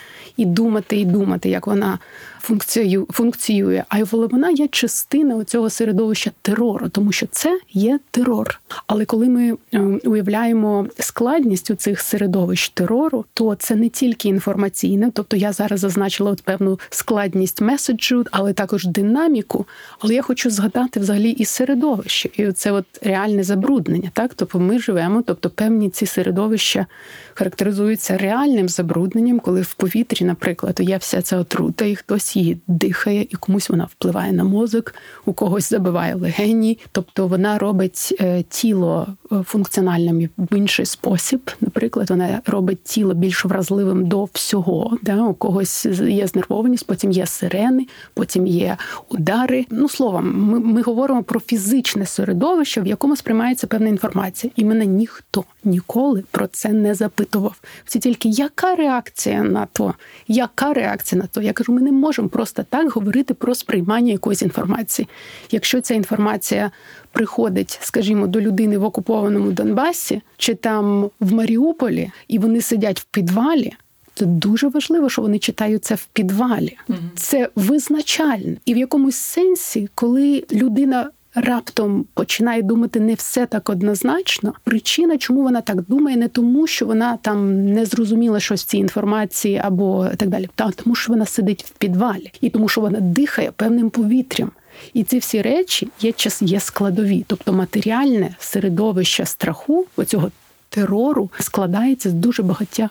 як вона функціює. А вона є частина цього середовища терору, тому що це є терор. Але коли ми уявляємо складність у цих середовищ терору, то це не тільки інформаційне, тобто я зараз зазначила певну складність меседжу маршрут, але також динаміку. Але я хочу згадати взагалі і середовище. І це от реальне забруднення. Так? Тобто ми живемо, тобто певні ці середовища характеризуються реальним забрудненням, коли в повітрі, наприклад, є вся ця отрута, і хтось її дихає, і комусь вона впливає на мозок, у когось забиває легені. Тобто вона робить тіло функціональним в інший спосіб. Наприклад, вона робить тіло більш вразливим до всього. Да? У когось є знервованість, потім є сирени, потім є удари. Словом, ми говоримо про фізичне середовище, в якому сприймається певна інформація. І мене ніхто ніколи про це не запитував. Всі тільки, яка реакція на то? Яка реакція на то? Я кажу, ми не можемо просто так говорити про сприймання якоїсь інформації. Якщо ця інформація приходить, скажімо, до людини в окупованому Донбасі, чи там в Маріуполі, і вони сидять в підвалі, то дуже важливо, що вони читають це в підвалі. Це визначально. І в якомусь сенсі, коли людина раптом починає думати не все так однозначно, причина, чому вона так думає, не тому, що вона там не зрозуміла щось в цій інформації або так далі, а тому, що вона сидить в підвалі. І тому, що вона дихає певним повітрям. І ці всі речі є складові. Тобто матеріальне середовище страху, оцього терору, складається з дуже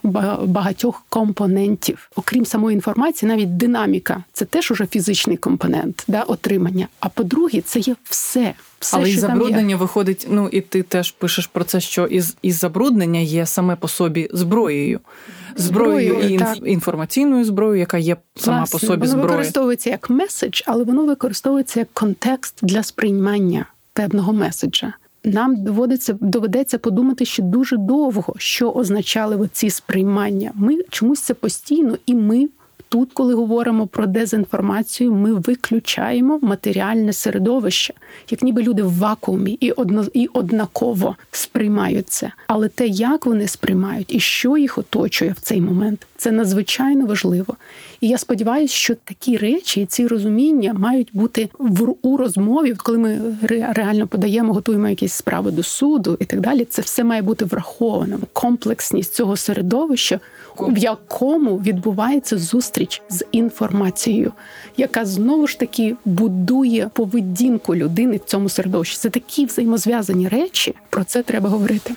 багатьох компонентів. Окрім самої інформації, навіть динаміка – це теж уже фізичний компонент, отримання. А по-друге, це є все. Але із забруднення виходить, і ти теж пишеш про це, що із забруднення є саме по собі зброєю. Зброєю і інформаційною зброєю, яка є сама по собі зброєю. Воно використовується як меседж, але воно використовується як контекст для сприймання певного меседжа. Нам доведеться подумати ще дуже довго, що означали оці сприймання. Ми чомусь це постійно, і ми тут, коли говоримо про дезінформацію, ми виключаємо матеріальне середовище, як ніби люди в вакуумі і однаково сприймають це. Але те, як вони сприймають і що їх оточує в цей момент, це надзвичайно важливо. І я сподіваюся, що такі речі, ці розуміння мають бути у розмові, коли ми реально подаємо, готуємо якісь справи до суду і так далі. Це все має бути враховано. Комплексність цього середовища, в якому відбувається зустріч з інформацією, яка знову ж таки будує поведінку людини в цьому середовищі. Це такі взаємозв'язані речі, про це треба говорити.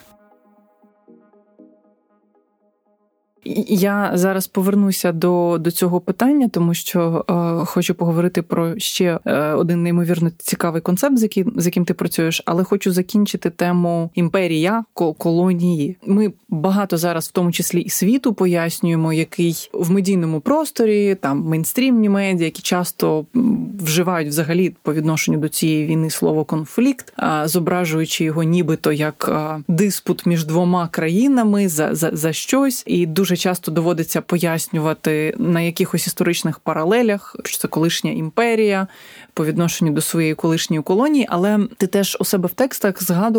Я зараз повернуся до цього питання, тому що хочу поговорити про ще один неймовірно цікавий концепт, з яким ти працюєш, але хочу закінчити тему імперія, колонії. Ми багато зараз, в тому числі і світу, пояснюємо, який в медійному просторі, там мейнстрімні медіа, які часто вживають взагалі по відношенню до цієї війни слово «конфлікт», зображуючи його нібито як диспут між двома країнами за щось, і дуже часто доводиться пояснювати на якихось історичних паралелях, що це колишня імперія по відношенню до своєї колишньої колонії, але ти теж у себе в текстах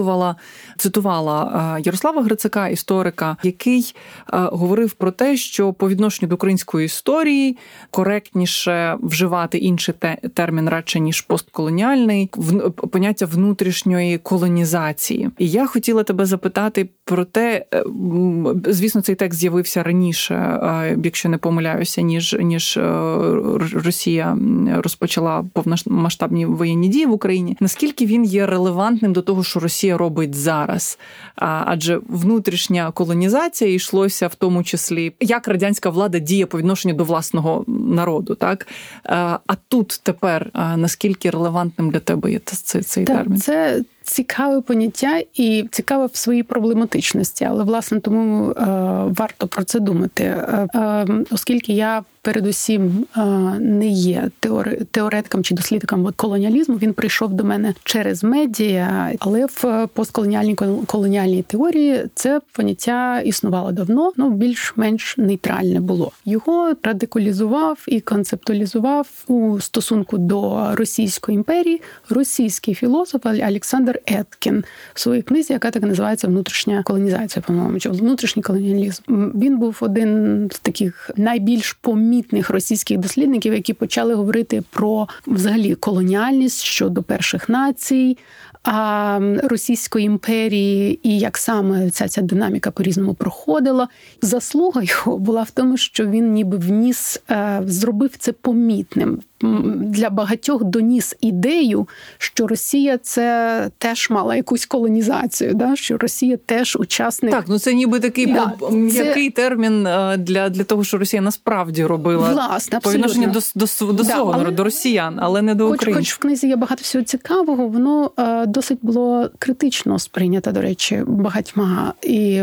цитувала Ярослава Грицака, історика, який говорив про те, що по відношенню до української історії коректніше вживати інший термін радше, ніж постколоніальний, поняття внутрішньої колонізації. І я хотіла тебе запитати про те, звісно, цей текст з'явився раніше, якщо не помиляюся, ніж Росія розпочала повномасштабні воєнні дії в Україні. Наскільки він є релевантним до того, що Росія робить зараз? Адже внутрішня колонізація йшлося в тому числі, як радянська влада діє по відношенню до власного народу, так? А тут тепер наскільки релевантним для тебе є цей термін? Це цікаве поняття і цікаве в своїй проблематичності, але, власне, тому варто про це думати. Оскільки я передусім не є теоретиком чи дослідником колоніалізму, він прийшов до мене через медіа, але в постколоніальній колоніальній теорії це поняття існувало давно, більш-менш нейтральне було. Його радикалізував і концептуалізував у стосунку до Російської імперії російський філософ Олександр Еткін в своїй книзі, яка так називається «Внутрішня колонізація», по-моєму, чи «Внутрішній колоніалізм». Він був один з таких найбільш помітних російських дослідників, які почали говорити про взагалі колоніальність щодо перших націй, Російської імперії і як саме ця динаміка по-різному проходила. Заслуга його була в тому, що він ніби зробив це помітним. для багатьох доніс ідею, що Росія це теж мала якусь колонізацію, да? Що Росія теж учасник. Так, ну це ніби такий м'який термін для того, що Росія насправді робила по відношенню до свого народу, до росіян, але не до українців. Хоч в книзі є багато всього цікавого, воно досить було критично сприйнято, до речі, багатьма. І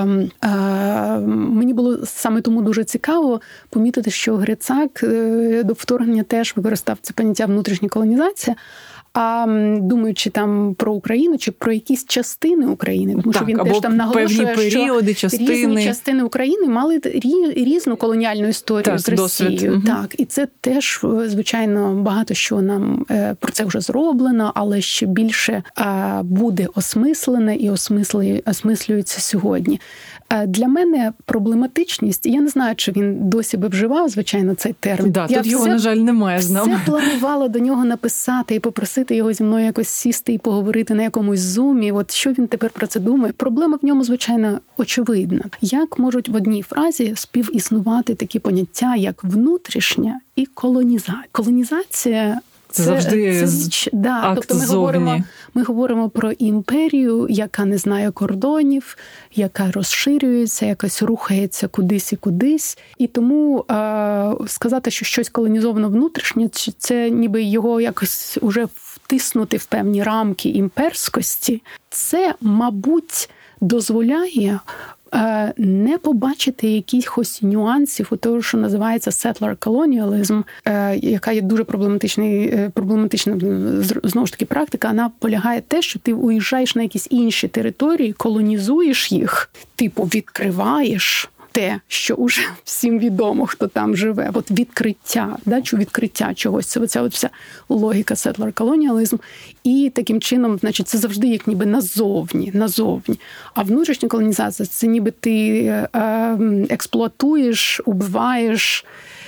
мені було саме тому дуже цікаво помітити, що Грицак до вторгнення теж використав це поняття внутрішня колонізація, а думаючи там про Україну чи про якісь частини України, тому що він теж там наголошує, періоди, що різні частини України мали різну колоніальну історію з Росією. Так, і це теж, звичайно, багато що нам про це вже зроблено, але ще більше буде осмислене і осмислюється сьогодні. Для мене проблематичність, я не знаю, чи він досі би вживав, звичайно, цей термін. Да, тут його, на жаль, немає з нами. Все планувала до нього написати і попросити його зі мною якось сісти і поговорити на якомусь зумі. От що він тепер про це думає? Проблема в ньому, звичайно, очевидна. Як можуть в одній фразі співіснувати такі поняття, як внутрішня і колонізація? Колонізація це завжди акт тобто ми говоримо про імперію, яка не знає кордонів, яка розширюється, якось рухається кудись і кудись. І тому сказати, що щось колонізовано внутрішнє, це ніби його якось уже втиснути в певні рамки імперськості, це, мабуть, дозволяє не побачити якихось нюансів у того, що називається settler colonialism, яка є дуже проблематична, знову ж таки, практика. Вона полягає те, що ти уїжджаєш на якісь інші території, колонізуєш їх, типу відкриваєш те, що вже всім відомо, хто там живе. От відкриття, чи відкриття чогось. Це оця вся логіка settler colonialism. І таким чином, значить, це завжди як ніби назовні. А внутрішня колонізація – це ніби ти експлуатуєш, убиваєш,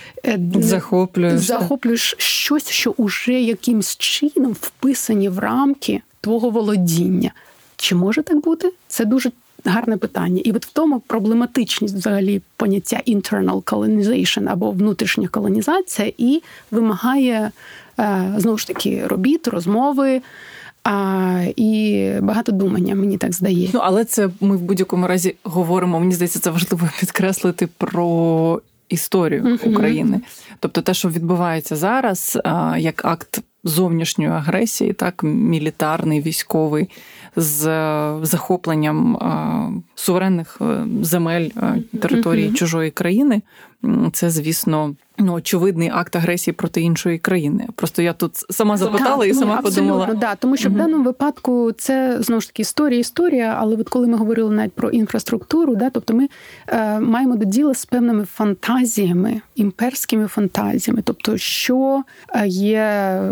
захоплюєш щось, що уже якимсь чином вписані в рамки твого володіння. Чи може так бути? Це дуже гарне питання. І от в тому проблематичність взагалі поняття internal colonization або внутрішня колонізація і вимагає, знову ж таки, робіт, розмови, і багато думання, мені так здається. Але це ми в будь-якому разі говоримо, мені здається, це важливо підкреслити про історію України. Тобто те, що відбувається зараз, як акт зовнішньої агресії, так, мілітарний, військовий, з захопленням суверенних земель, території чужої країни, це, звісно, очевидний акт агресії проти іншої країни. Просто я тут сама запитала і сама подумала. Да, тому що в даному випадку це, знову ж таки, історія, але от коли ми говорили навіть про інфраструктуру, тобто ми маємо до діла з певними фантазіями, імперськими фантазіями, тобто що є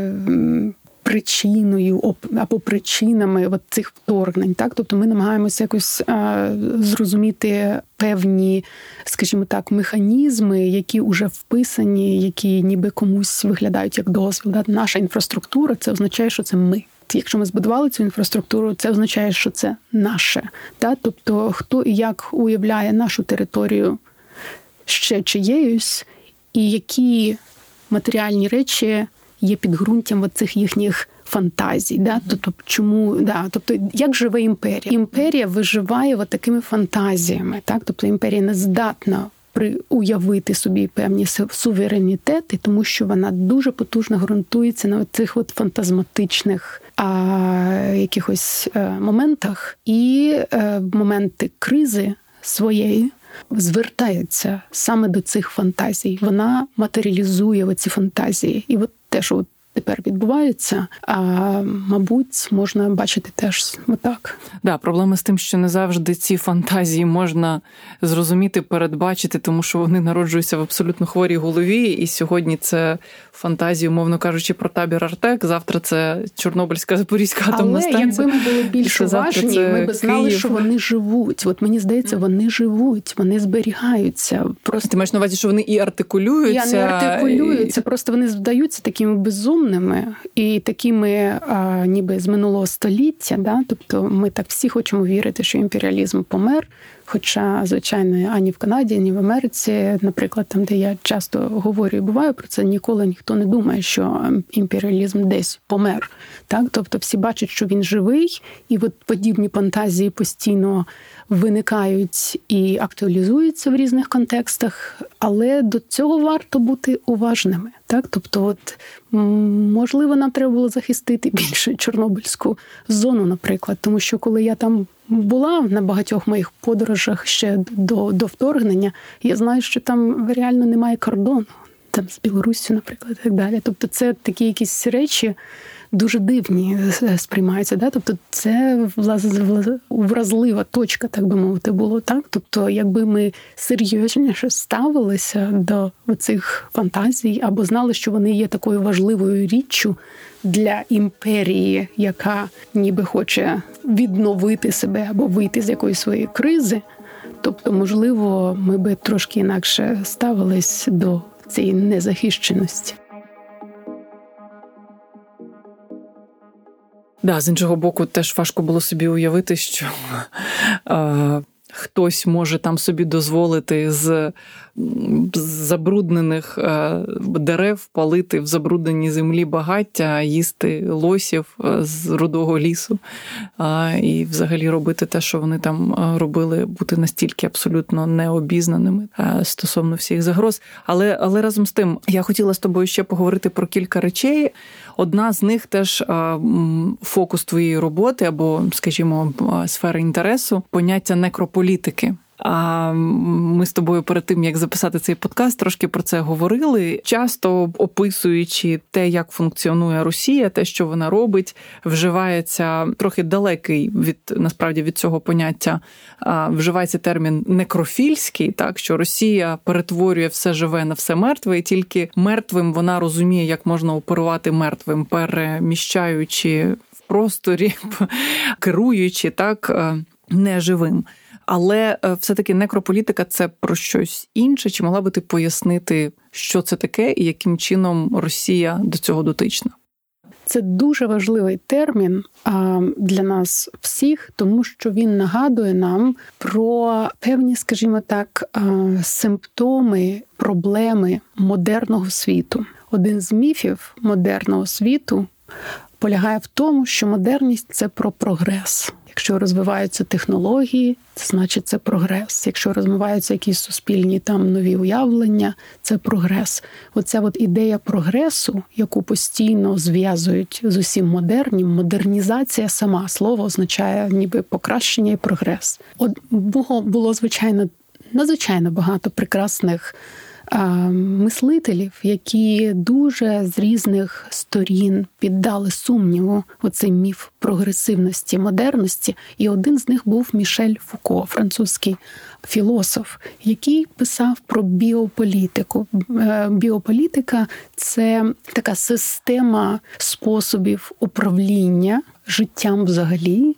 причиною або причинами от цих вторгнень, так? Тобто ми намагаємося якось зрозуміти певні, скажімо так, механізми, які вже вписані, які ніби комусь виглядають як дозвіл. Да? Наша інфраструктура – це означає, що це ми. Якщо ми збудували цю інфраструктуру, це означає, що це наше. Да? Тобто хто і як уявляє нашу територію ще чиєюсь, і які матеріальні речі є підґрунтям цих їхніх фантазій. Да? Тобто, чому, тобто, як живе імперія? Імперія виживає такими фантазіями. Так? Тобто, імперія не здатна уявити собі певні суверенітети, тому що вона дуже потужно ґрунтується на цих фантазматичних якихось моментах. І в моменти кризи своєї звертається саме до цих фантазій. Вона матеріалізує оці фантазії. І от те, що тепер відбувається, мабуть, можна бачити теж отак. Да, проблема з тим, що не завжди ці фантазії можна зрозуміти, передбачити, тому що вони народжуються в абсолютно хворій голові, і сьогодні це фантазії, умовно кажучи, про табір Артек, завтра це Чорнобильська, Запорізька атомна станція. Але якби ми були більш уважні, ми б знали, що вони живуть. От мені здається, вони живуть, вони зберігаються. Просто ти маєш на увазі, що вони і артикулюються? Не артикулюються, просто вони здаються такими безумними і такими ніби з минулого століття. Да? Тобто ми так всі хочемо вірити, що імперіалізм помер, Хоча, звичайно, ані в Канаді, ані в Америці, наприклад, там, де я часто говорю і буваю про це, ніколи ніхто не думає, що імперіалізм десь помер. Так? Тобто всі бачать, що він живий, і от подібні фантазії постійно виникають і актуалізуються в різних контекстах, але до цього варто бути уважними. Так? Тобто, можливо, нам треба було захистити більше Чорнобильську зону, наприклад, тому що коли я там була на багатьох моїх подорожах ще до вторгнення, я знаю, що там реально немає кордону, там з Білоруссю, наприклад, і так далі. Тобто це такі якісь речі дуже дивні сприймаються. Да? Тобто це вразлива точка, так би мовити, було. Так? Тобто якби ми серйозніше ставилися до цих фантазій або знали, що вони є такою важливою річчю для імперії, яка ніби хоче відновити себе або вийти з якоїсь своєї кризи, тобто, можливо, ми би трошки інакше ставились до цієї незахищеності. Да, з іншого боку, теж важко було собі уявити, що хтось може там собі дозволити з забруднених дерев палити в забрудненій землі багаття, їсти лосів з рудого лісу і взагалі робити те, що вони там робили, бути настільки абсолютно необізнаними стосовно всіх загроз. Але разом з тим, я хотіла з тобою ще поговорити про кілька речей. Одна з них теж фокус твоєї роботи або, скажімо, сфери інтересу, поняття некрополітики. А ми з тобою перед тим, як записати цей подкаст, трошки про це говорили, часто описуючи те, як функціонує Росія, те, що вона робить, вживається трохи далекий насправді від цього поняття, вживається термін некрофільський, так, що Росія перетворює все живе на все мертве, і тільки мертвим вона розуміє, як можна оперувати мертвим, переміщаючи в просторі, керуючи так неживим. Але все-таки некрополітика – це про щось інше. Чи могла би ти пояснити, що це таке і яким чином Росія до цього дотична? Це дуже важливий термін для нас всіх, тому що він нагадує нам про певні, скажімо так, симптоми, проблеми модерного світу. Один з міфів модерного світу полягає в тому, що модерність – це про прогрес. Якщо розвиваються технології, це значить це прогрес. Якщо розвиваються якісь суспільні там нові уявлення, це прогрес. Оця ідея прогресу, яку постійно зв'язують з усім модернім, модернізація сама слово означає ніби покращення і прогрес. Було, звичайно, надзвичайно багато прекрасних мислителів, які дуже з різних сторін піддали сумніву оцей міф прогресивності, модерності. І один з них був Мішель Фуко, французький філософ, який писав про біополітику. Біополітика – це така система способів управління життям взагалі,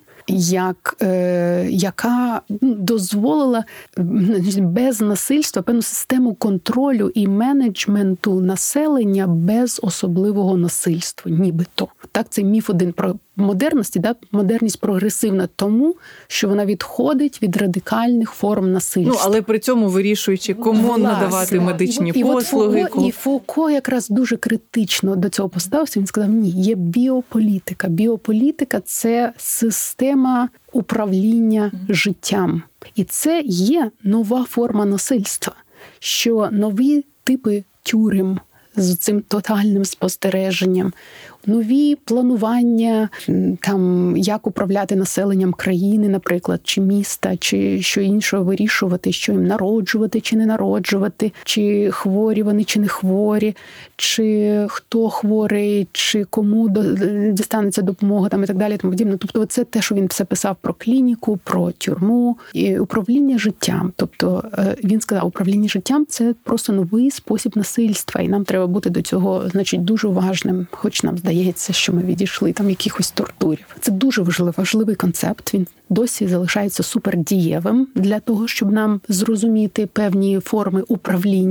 яка дозволила без насильства певну систему контролю і менеджменту населення без особливого насильства, нібито. Так, це міф один про модерності. Да? Модерність прогресивна тому, що вона відходить від радикальних форм насильства. Але при цьому вирішуючи, кому надавати медичні послуги. І Фуко якраз дуже критично до цього поставився. Він сказав, ні, є біополітика. Біополітика – це система управління життям. І це є нова форма насильства, що нові типи тюрем з цим тотальним спостереженням, нові планування, там, як управляти населенням країни, наприклад, чи міста, чи що іншого вирішувати, що їм народжувати чи не народжувати, чи хворі вони, чи не хворі, чи хто хворий, чи кому дістанеться допомога там, і так далі. Тому подібне. Тобто це те, що він все писав про клініку, про тюрму і управління життям. Тобто він сказав, управління життям – це просто новий спосіб насильства, і нам треба бути до цього, значить, дуже уважним, хоч нам здається, що ми відійшли там якихось тортурів. Це дуже важливий концепт. Він досі залишається супердієвим для того, щоб нам зрозуміти певні форми управління.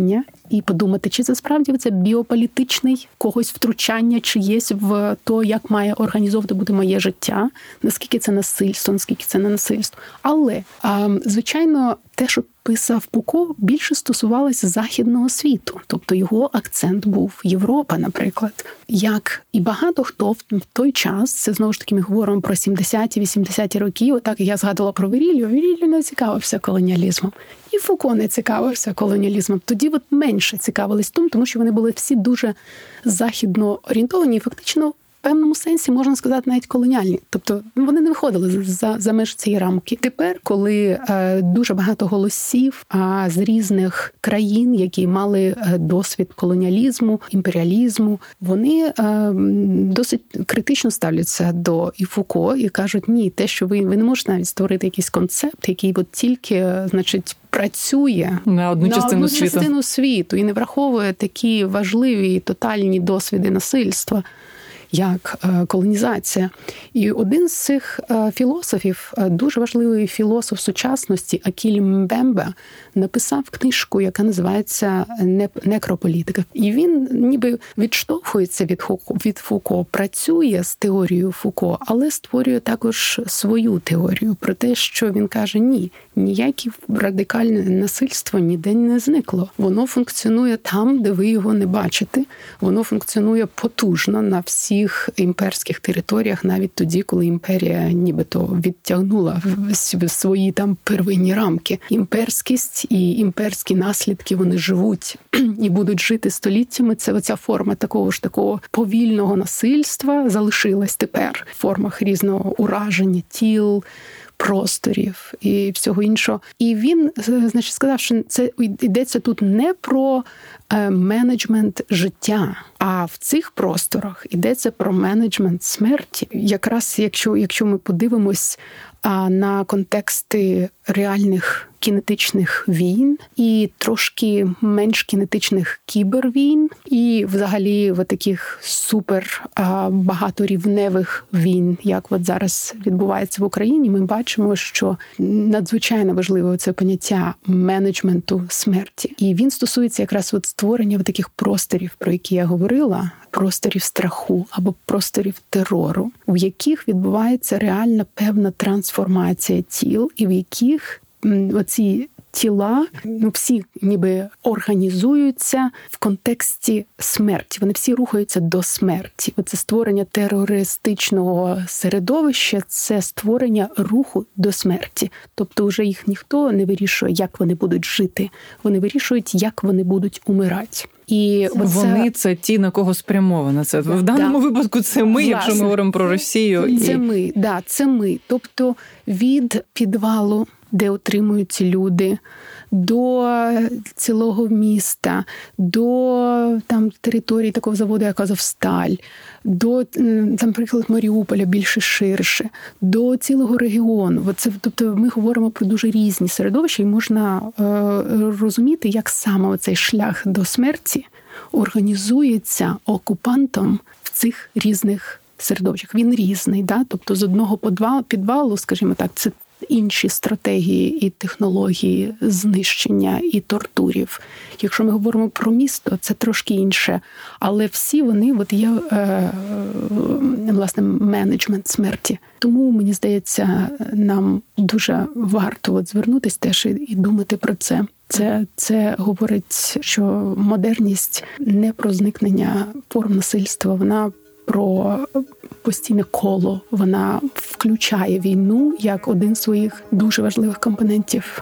і подумати, чи це справді це біополітичний когось втручання, чи є в то, як має організовувати бути моє життя, наскільки це насильство, наскільки це не насильство. Але, звичайно, те, що писав Пуко, більше стосувалося західного світу. Тобто його акцент був Європа, наприклад. Як і багато хто в той час, це знову ж таки ми говоримо про 70-ті, 80-ті роки, отак я згадувала про Вірілію. Вірілію не цікавився колоніалізмом. І Фуко не цікавився колоніалізмом. Тоді менше цікавились тому що вони були всі дуже західно орієнтовані і фактично в певному сенсі, можна сказати, навіть колоніальні. Тобто вони не виходили за меж цієї рамки. Тепер, коли дуже багато голосів з різних країн, які мали досвід колоніалізму, імперіалізму, вони досить критично ставляться до Фуко і кажуть, ні, те, що ви не можете навіть створити якийсь концепт, який от тільки, значить, працює на одну частину світу і не враховує такі важливі і тотальні досвіди насильства, як колонізація. І один з цих філософів, дуже важливий філософ сучасності, Акіль Мбемба, написав книжку, яка називається «Некрополітика». І він ніби відштовхується від Фуко, працює з теорією Фуко, але створює також свою теорію про те, що він каже, ні, ніяке радикальне насильство ніде не зникло. Воно функціонує там, де ви його не бачите. Воно функціонує потужно на всіх імперських територіях, навіть тоді, коли імперія нібито відтягнула свої там первинні рамки. Імперськість і імперські наслідки, вони живуть і будуть жити століттями. Це оця форма такого повільного насильства залишилась тепер в формах різного ураження тіл, просторів і всього іншого. І він, значить, сказав, що це йдеться тут не про менеджмент життя, а в цих просторах йдеться про менеджмент смерті. Якраз якщо ми подивимось на контексти реальних кінетичних війн і трошки менш кінетичних кібервійн, і взагалі в таких супер багаторівневих війн, як от зараз відбувається в Україні, ми бачимо, що надзвичайно важливе це поняття менеджменту смерті. І він стосується якраз от створення таких просторів, про які я говорила, просторів страху або просторів терору, в яких відбувається реальна певна трансформація тіл, і в яких оці тіла, всі ніби організуються в контексті смерті. Вони всі рухаються до смерті. Оце створення терористичного середовища – це створення руху до смерті. Тобто вже їх ніхто не вирішує, як вони будуть жити. Вони вирішують, як вони будуть умирати. І вони це ті, на кого спрямовано. Це в даному випадку це ми, власне, якщо ми говоримо про Росію. Це ми. Тобто від підвалу, де утримуються люди, до цілого міста, до там території такого заводу, як Азовсталь, до, там, наприклад, Маріуполя більше ширше, до цілого регіону. Тобто ми говоримо про дуже різні середовища, і можна розуміти, як саме оцей шлях до смерті організується окупантом в цих різних середовищах. Він різний, да? Тобто з одного підвалу, скажімо так, це інші стратегії і технології знищення і тортурів. Якщо ми говоримо про місто, це трошки інше. Але всі вони є, власне, менеджмент смерті. Тому, мені здається, нам дуже варто звернутися теж і думати про це. Це говорить, що модерність не про зникнення форм насильства, вона про постійне коло. Вона включає війну як один з своїх дуже важливих компонентів.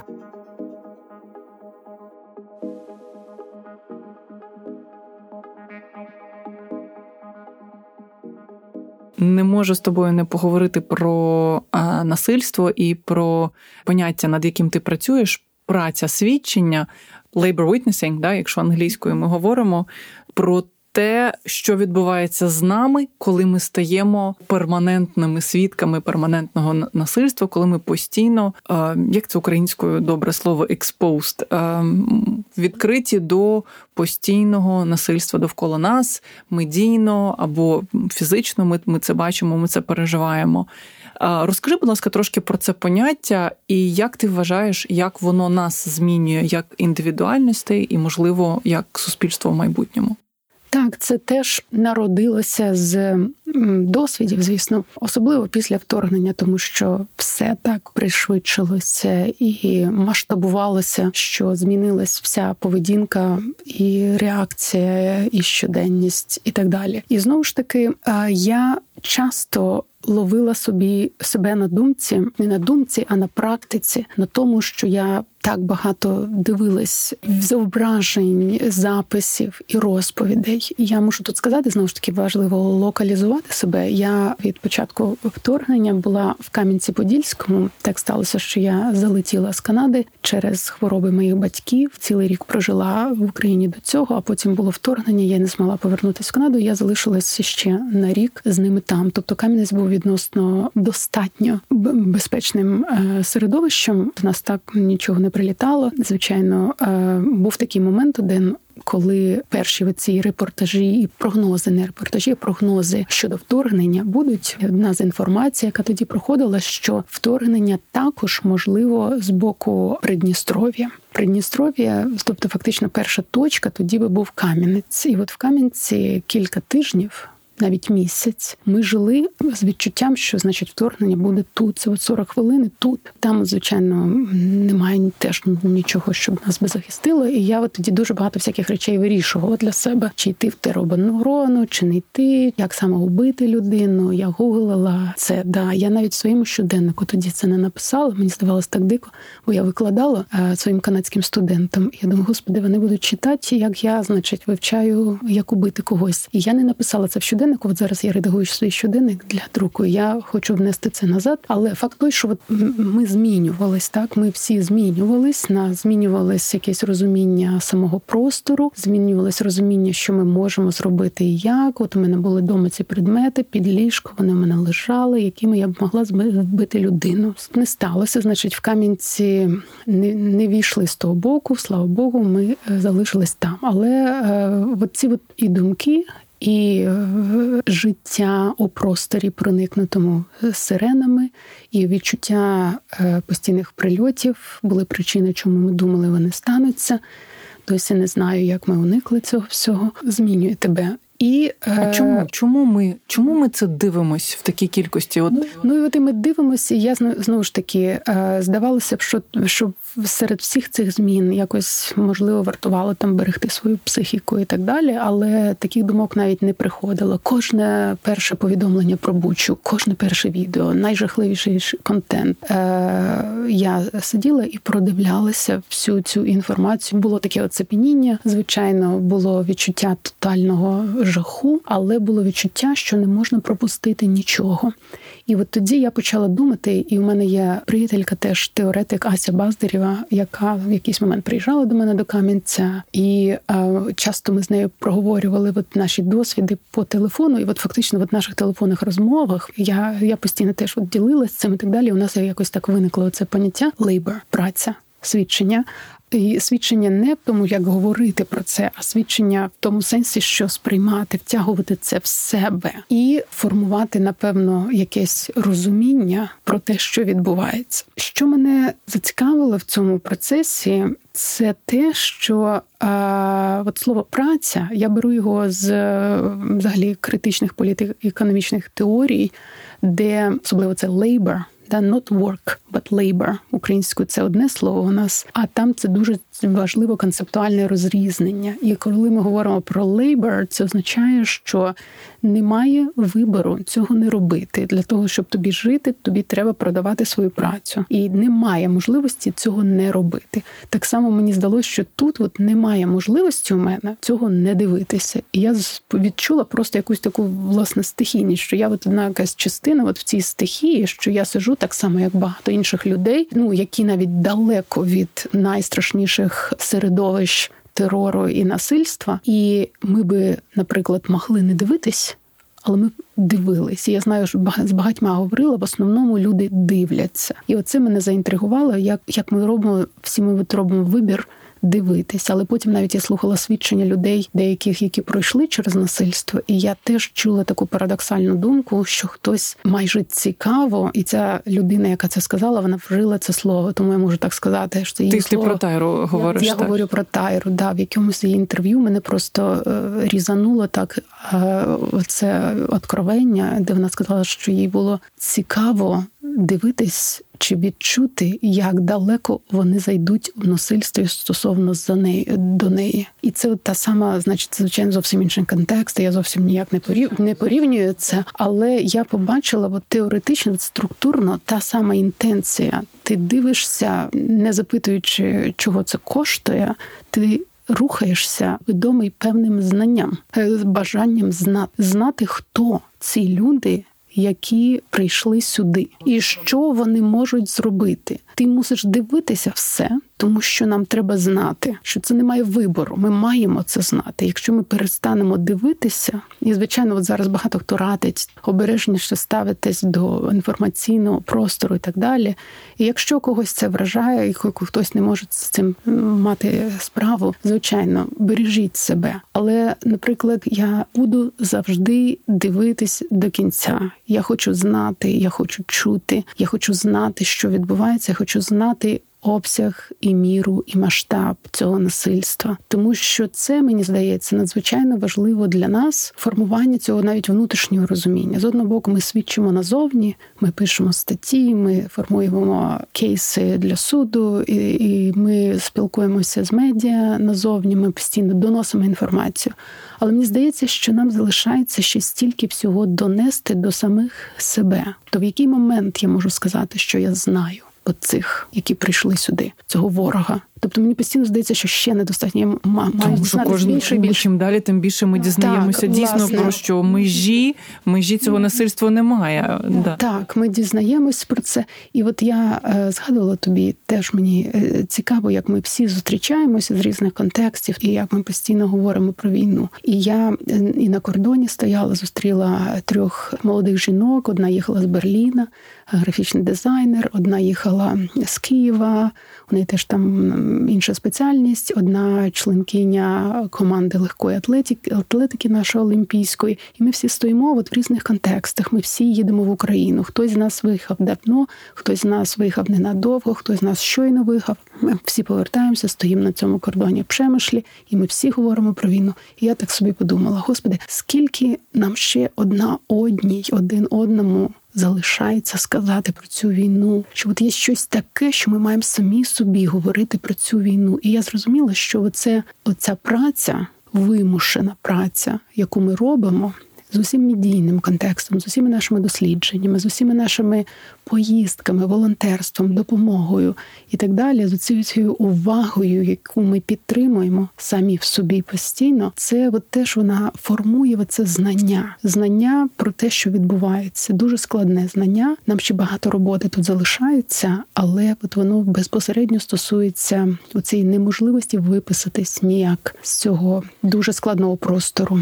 Не можу з тобою не поговорити про насильство і про поняття, над яким ти працюєш, праця свідчення, labor witnessing, да, якщо англійською ми говоримо, про те, що відбувається з нами, коли ми стаємо перманентними свідками перманентного насильства, коли ми постійно, як це українською добре слово, exposed, відкриті до постійного насильства довкола нас, медійно або фізично, ми це бачимо, ми це переживаємо. Розкажи, будь ласка, трошки про це поняття і як ти вважаєш, як воно нас змінює, як індивідуальностей і, можливо, як суспільство в майбутньому? Так, це теж народилося з досвідів, звісно, особливо після вторгнення, тому що все так пришвидшилося і масштабувалося, що змінилась вся поведінка і реакція, і щоденність, і так далі. І знову ж таки, я часто ловила себе на думці, не на думці, а на практиці, на тому, що я так багато дивилась зображень, записів і розповідей. Я мушу тут сказати, знову ж таки, важливо локалізувати себе. Я від початку вторгнення була в Кам'янці-Подільському. Так сталося, що я залетіла з Канади через хвороби моїх батьків. Цілий рік прожила в Україні до цього, а потім було вторгнення, я не змогла повернутися в Канаду. Я залишилася ще на рік з ними там. Тобто Кам'янець був відносно достатньо безпечним середовищем. В нас так нічого не прилітало. Звичайно, був такий момент один, коли перші ці репортажі і прогнози, не репортажі, а прогнози щодо вторгнення будуть. Одна з інформацій, яка тоді проходила, що вторгнення також можливо з боку Придністров'я. Придністров'я, тобто фактично перша точка, тоді би був Кам'янець. І от в Кам'янці кілька тижнів, навіть місяць, ми жили з відчуттям, що, значить, вторгнення буде тут. Це от 40 хвилин тут. Там, звичайно, немає теж нічого, щоб нас би захистило. І я от тоді дуже багато всяких речей вирішувала для себе. Чи йти в тероборону, чи не йти, як саме убити людину. Я гуглила це. Да, я навіть в своєму щоденнику тоді це не написала. Мені здавалось так дико, бо я викладала своїм канадським студентам. І я думаю, господи, вони будуть читати, як я, значить, вивчаю, як убити когось. І я не написала це в щоденнику. От зараз я редагую свій щоденник для друку. Я хочу внести це назад. Але факт той, що от ми змінювались, так? Ми всі змінювались. Змінювалось якесь розуміння самого простору, змінювалось розуміння, що ми можемо зробити і як. От у мене були вдома ці предмети під ліжко, вони в мене лежали, якими я б могла вбити людину. Не сталося, значить, в Кам'янці не війшли з того боку, слава Богу, ми залишились там. Але от ці от і думки, і життя у просторі, проникнутому сиренами, і відчуття постійних прильотів були причини, чому ми думали, вони стануться. Досі не знаю, як ми уникли цього всього. Змінює тебе. І чому ми це дивимось в такій кількості? І ми дивимося, і я знову ж таки здавалося б, що серед всіх цих змін якось можливо вартувало там берегти свою психіку і так далі, але таких думок навіть не приходило. Кожне перше повідомлення про Бучу, кожне перше відео, найжахливіший контент. Я сиділа і продивлялася всю цю інформацію. Було таке оцепеніння, звичайно, було відчуття тотального жаху, але було відчуття, що не можна пропустити нічого. І от тоді я почала думати, і у мене є приятелька теж теоретик Ася Баздарєва, яка в якийсь момент приїжджала до мене до Кам'янця, і часто ми з нею проговорювали от наші досвіди по телефону, і от фактично в наших телефонних розмовах я постійно теж от ділилась цим і так далі. У нас якось так виникло це поняття labor, праця, свідчення. І свідчення не в тому, як говорити про це, а свідчення в тому сенсі, що сприймати, втягувати це в себе і формувати, напевно, якесь розуміння про те, що відбувається. Що мене зацікавило в цьому процесі, це те, що от слово «праця», я беру його з взагалі критичних політико-економічних теорій, де особливо це «labor», not work, but labor. Українською це одне слово у нас, а там це дуже важливо концептуальне розрізнення. І коли ми говоримо про labor, це означає, що немає вибору цього не робити. Для того, щоб тобі жити, тобі треба продавати свою працю. І немає можливості цього не робити. Так само мені здалося, що тут от немає можливості у мене цього не дивитися. І я відчула просто якусь таку, власне, стихійність, що я от одна якась частина от в цій стихії, що я сиджу так само, як багато інших людей, які навіть далеко від найстрашніших середовищ терору і насильства. І ми би, наприклад, могли не дивитись, але ми дивились. І я знаю, що з багатьма говорила, в основному люди дивляться. І оце мене заінтригувало, як ми робимо, всі ми робимо вибір дивитись. Але потім навіть я слухала свідчення людей, деяких, які пройшли через насильство, і я теж чула таку парадоксальну думку, що хтось майже цікаво, і ця людина, яка це сказала, вона вжила це слово, тому я можу так сказати, що її слово... Ти про Тайру говориш, Я говорю про Тайру, да, в якомусь її інтерв'ю мене просто різануло так це откровення, де вона сказала, що їй було цікаво дивитись чи відчути, як далеко вони зайдуть в насильстві стосовно до неї. І це та сама, значить, звичайно, зовсім інший контекст, я зовсім ніяк не порівнюю це, але я побачила, теоретично, структурно та сама інтенція. Ти дивишся, не запитуючи, чого це коштує, ти рухаєшся відомий певним знанням, бажанням знати, хто ці люди, які прийшли сюди, і що вони можуть зробити. Ти мусиш дивитися все, тому що нам треба знати, що це немає вибору. Ми маємо це знати. Якщо ми перестанемо дивитися, і, звичайно, зараз багато хто радить обережніше ставитись до інформаційного простору і так далі. І якщо когось це вражає, і хтось не може з цим мати справу, звичайно, бережіть себе. Але, наприклад, я буду завжди дивитись до кінця. Я хочу знати, я хочу чути, я хочу знати, що відбувається, я хочу знати обсяг і міру, і масштаб цього насильства. Тому що це, мені здається, надзвичайно важливо для нас, формування цього навіть внутрішнього розуміння. З одного боку, ми свідчимо назовні, ми пишемо статті, ми формуємо кейси для суду, і ми спілкуємося з медіа назовні, ми постійно доносимо інформацію. Але мені здається, що нам залишається ще стільки всього донести до самих себе. То в який момент я можу сказати, що я знаю оцих, які прийшли сюди, цього ворога. Тобто мені постійно здається, що ще недостатньо. Я маю дізнатися більше і більше. Чим далі, тим більше ми дізнаємося так, дійсно власне, про що межі цього насильства немає. Да. Так, ми дізнаємось про це. І от я згадувала тобі, теж мені цікаво, як ми всі зустрічаємося з різних контекстів, і як ми постійно говоримо про війну. І я і на кордоні стояла, зустріла 3 молодих жінок, одна їхала з Берліна, графічний дизайнер, одна їхала з Києва, у неї теж там інша спеціальність, одна членкиня команди легкої атлетики нашої олімпійської. І ми всі стоїмо в різних контекстах, ми всі їдемо в Україну. Хтось з нас виїхав давно, хтось з нас виїхав ненадовго, хтось з нас щойно виїхав. Ми всі повертаємося, стоїмо на цьому кордоні в Пшемишлі, і ми всі говоримо про війну. І я так собі подумала, Господи, скільки нам ще один одному залишається сказати про цю війну, що от є щось таке, що ми маємо самі собі говорити про цю війну. І я зрозуміла, що оця праця, вимушена праця, яку ми робимо, з усім медійним контекстом, з усіма нашими дослідженнями, з усіма нашими поїздками, волонтерством, допомогою і так далі, з цією увагою, яку ми підтримуємо самі в собі постійно, це теж вона формує це знання про те, що відбувається. Дуже складне знання. Нам ще багато роботи тут залишається, але воно безпосередньо стосується цієї неможливості виписатись ніяк з цього дуже складного простору.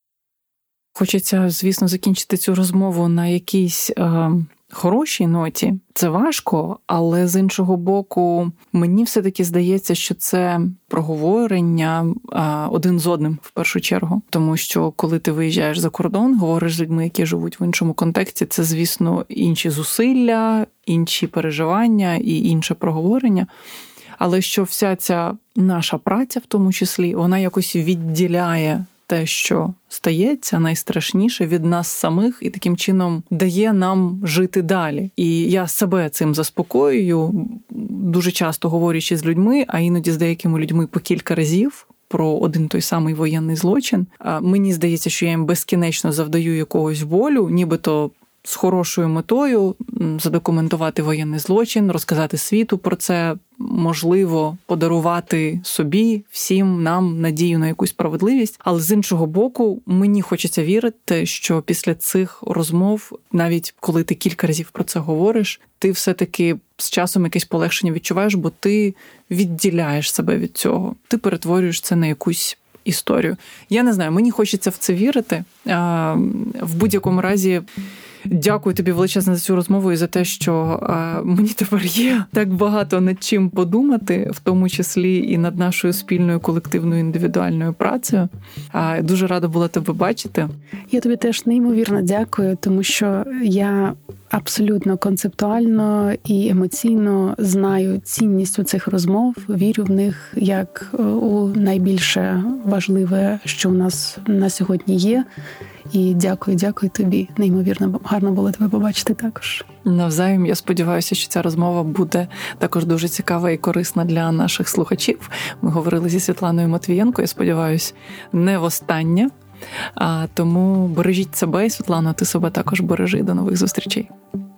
Хочеться, звісно, закінчити цю розмову на якійсь хорошій ноті. Це важко, але з іншого боку, мені все-таки здається, що це проговорення один з одним в першу чергу. Тому що коли ти виїжджаєш за кордон, говориш з людьми, які живуть в іншому контексті, це, звісно, інші зусилля, інші переживання і інше проговорення. Але що вся ця наша праця, в тому числі, вона якось відділяє те, що стається найстрашніше від нас самих, і таким чином дає нам жити далі. І я себе цим заспокоюю, дуже часто говорячи з людьми, а іноді з деякими людьми по кілька разів, про один той самий воєнний злочин. Мені здається, що я їм безкінечно завдаю якогось болю, нібито з хорошою метою задокументувати воєнний злочин, розказати світу про це, можливо, подарувати собі, всім нам надію на якусь справедливість. Але з іншого боку, мені хочеться вірити, що після цих розмов, навіть коли ти кілька разів про це говориш, ти все-таки з часом якесь полегшення відчуваєш, бо ти відділяєш себе від цього. Ти перетворюєш це на якусь історію. Я не знаю, мені хочеться в це вірити. В будь-якому разі, дякую тобі величезно за цю розмову і за те, що мені тепер є так багато над чим подумати, в тому числі і над нашою спільною колективною індивідуальною працею. Дуже рада була тебе бачити. Я тобі теж неймовірно дякую, тому що я абсолютно концептуально і емоційно знаю цінність у цих розмов, вірю в них як у найбільше важливе, що у нас на сьогодні є. І дякую тобі. Неймовірно гарно було тебе побачити також. Навзаєм, я сподіваюся, що ця розмова буде також дуже цікава і корисна для наших слухачів. Ми говорили зі Світланою Матвієнко, я сподіваюся, не востаннє. Тому бережіть себе, і, Світлано, ти себе також бережи. До нових зустрічей.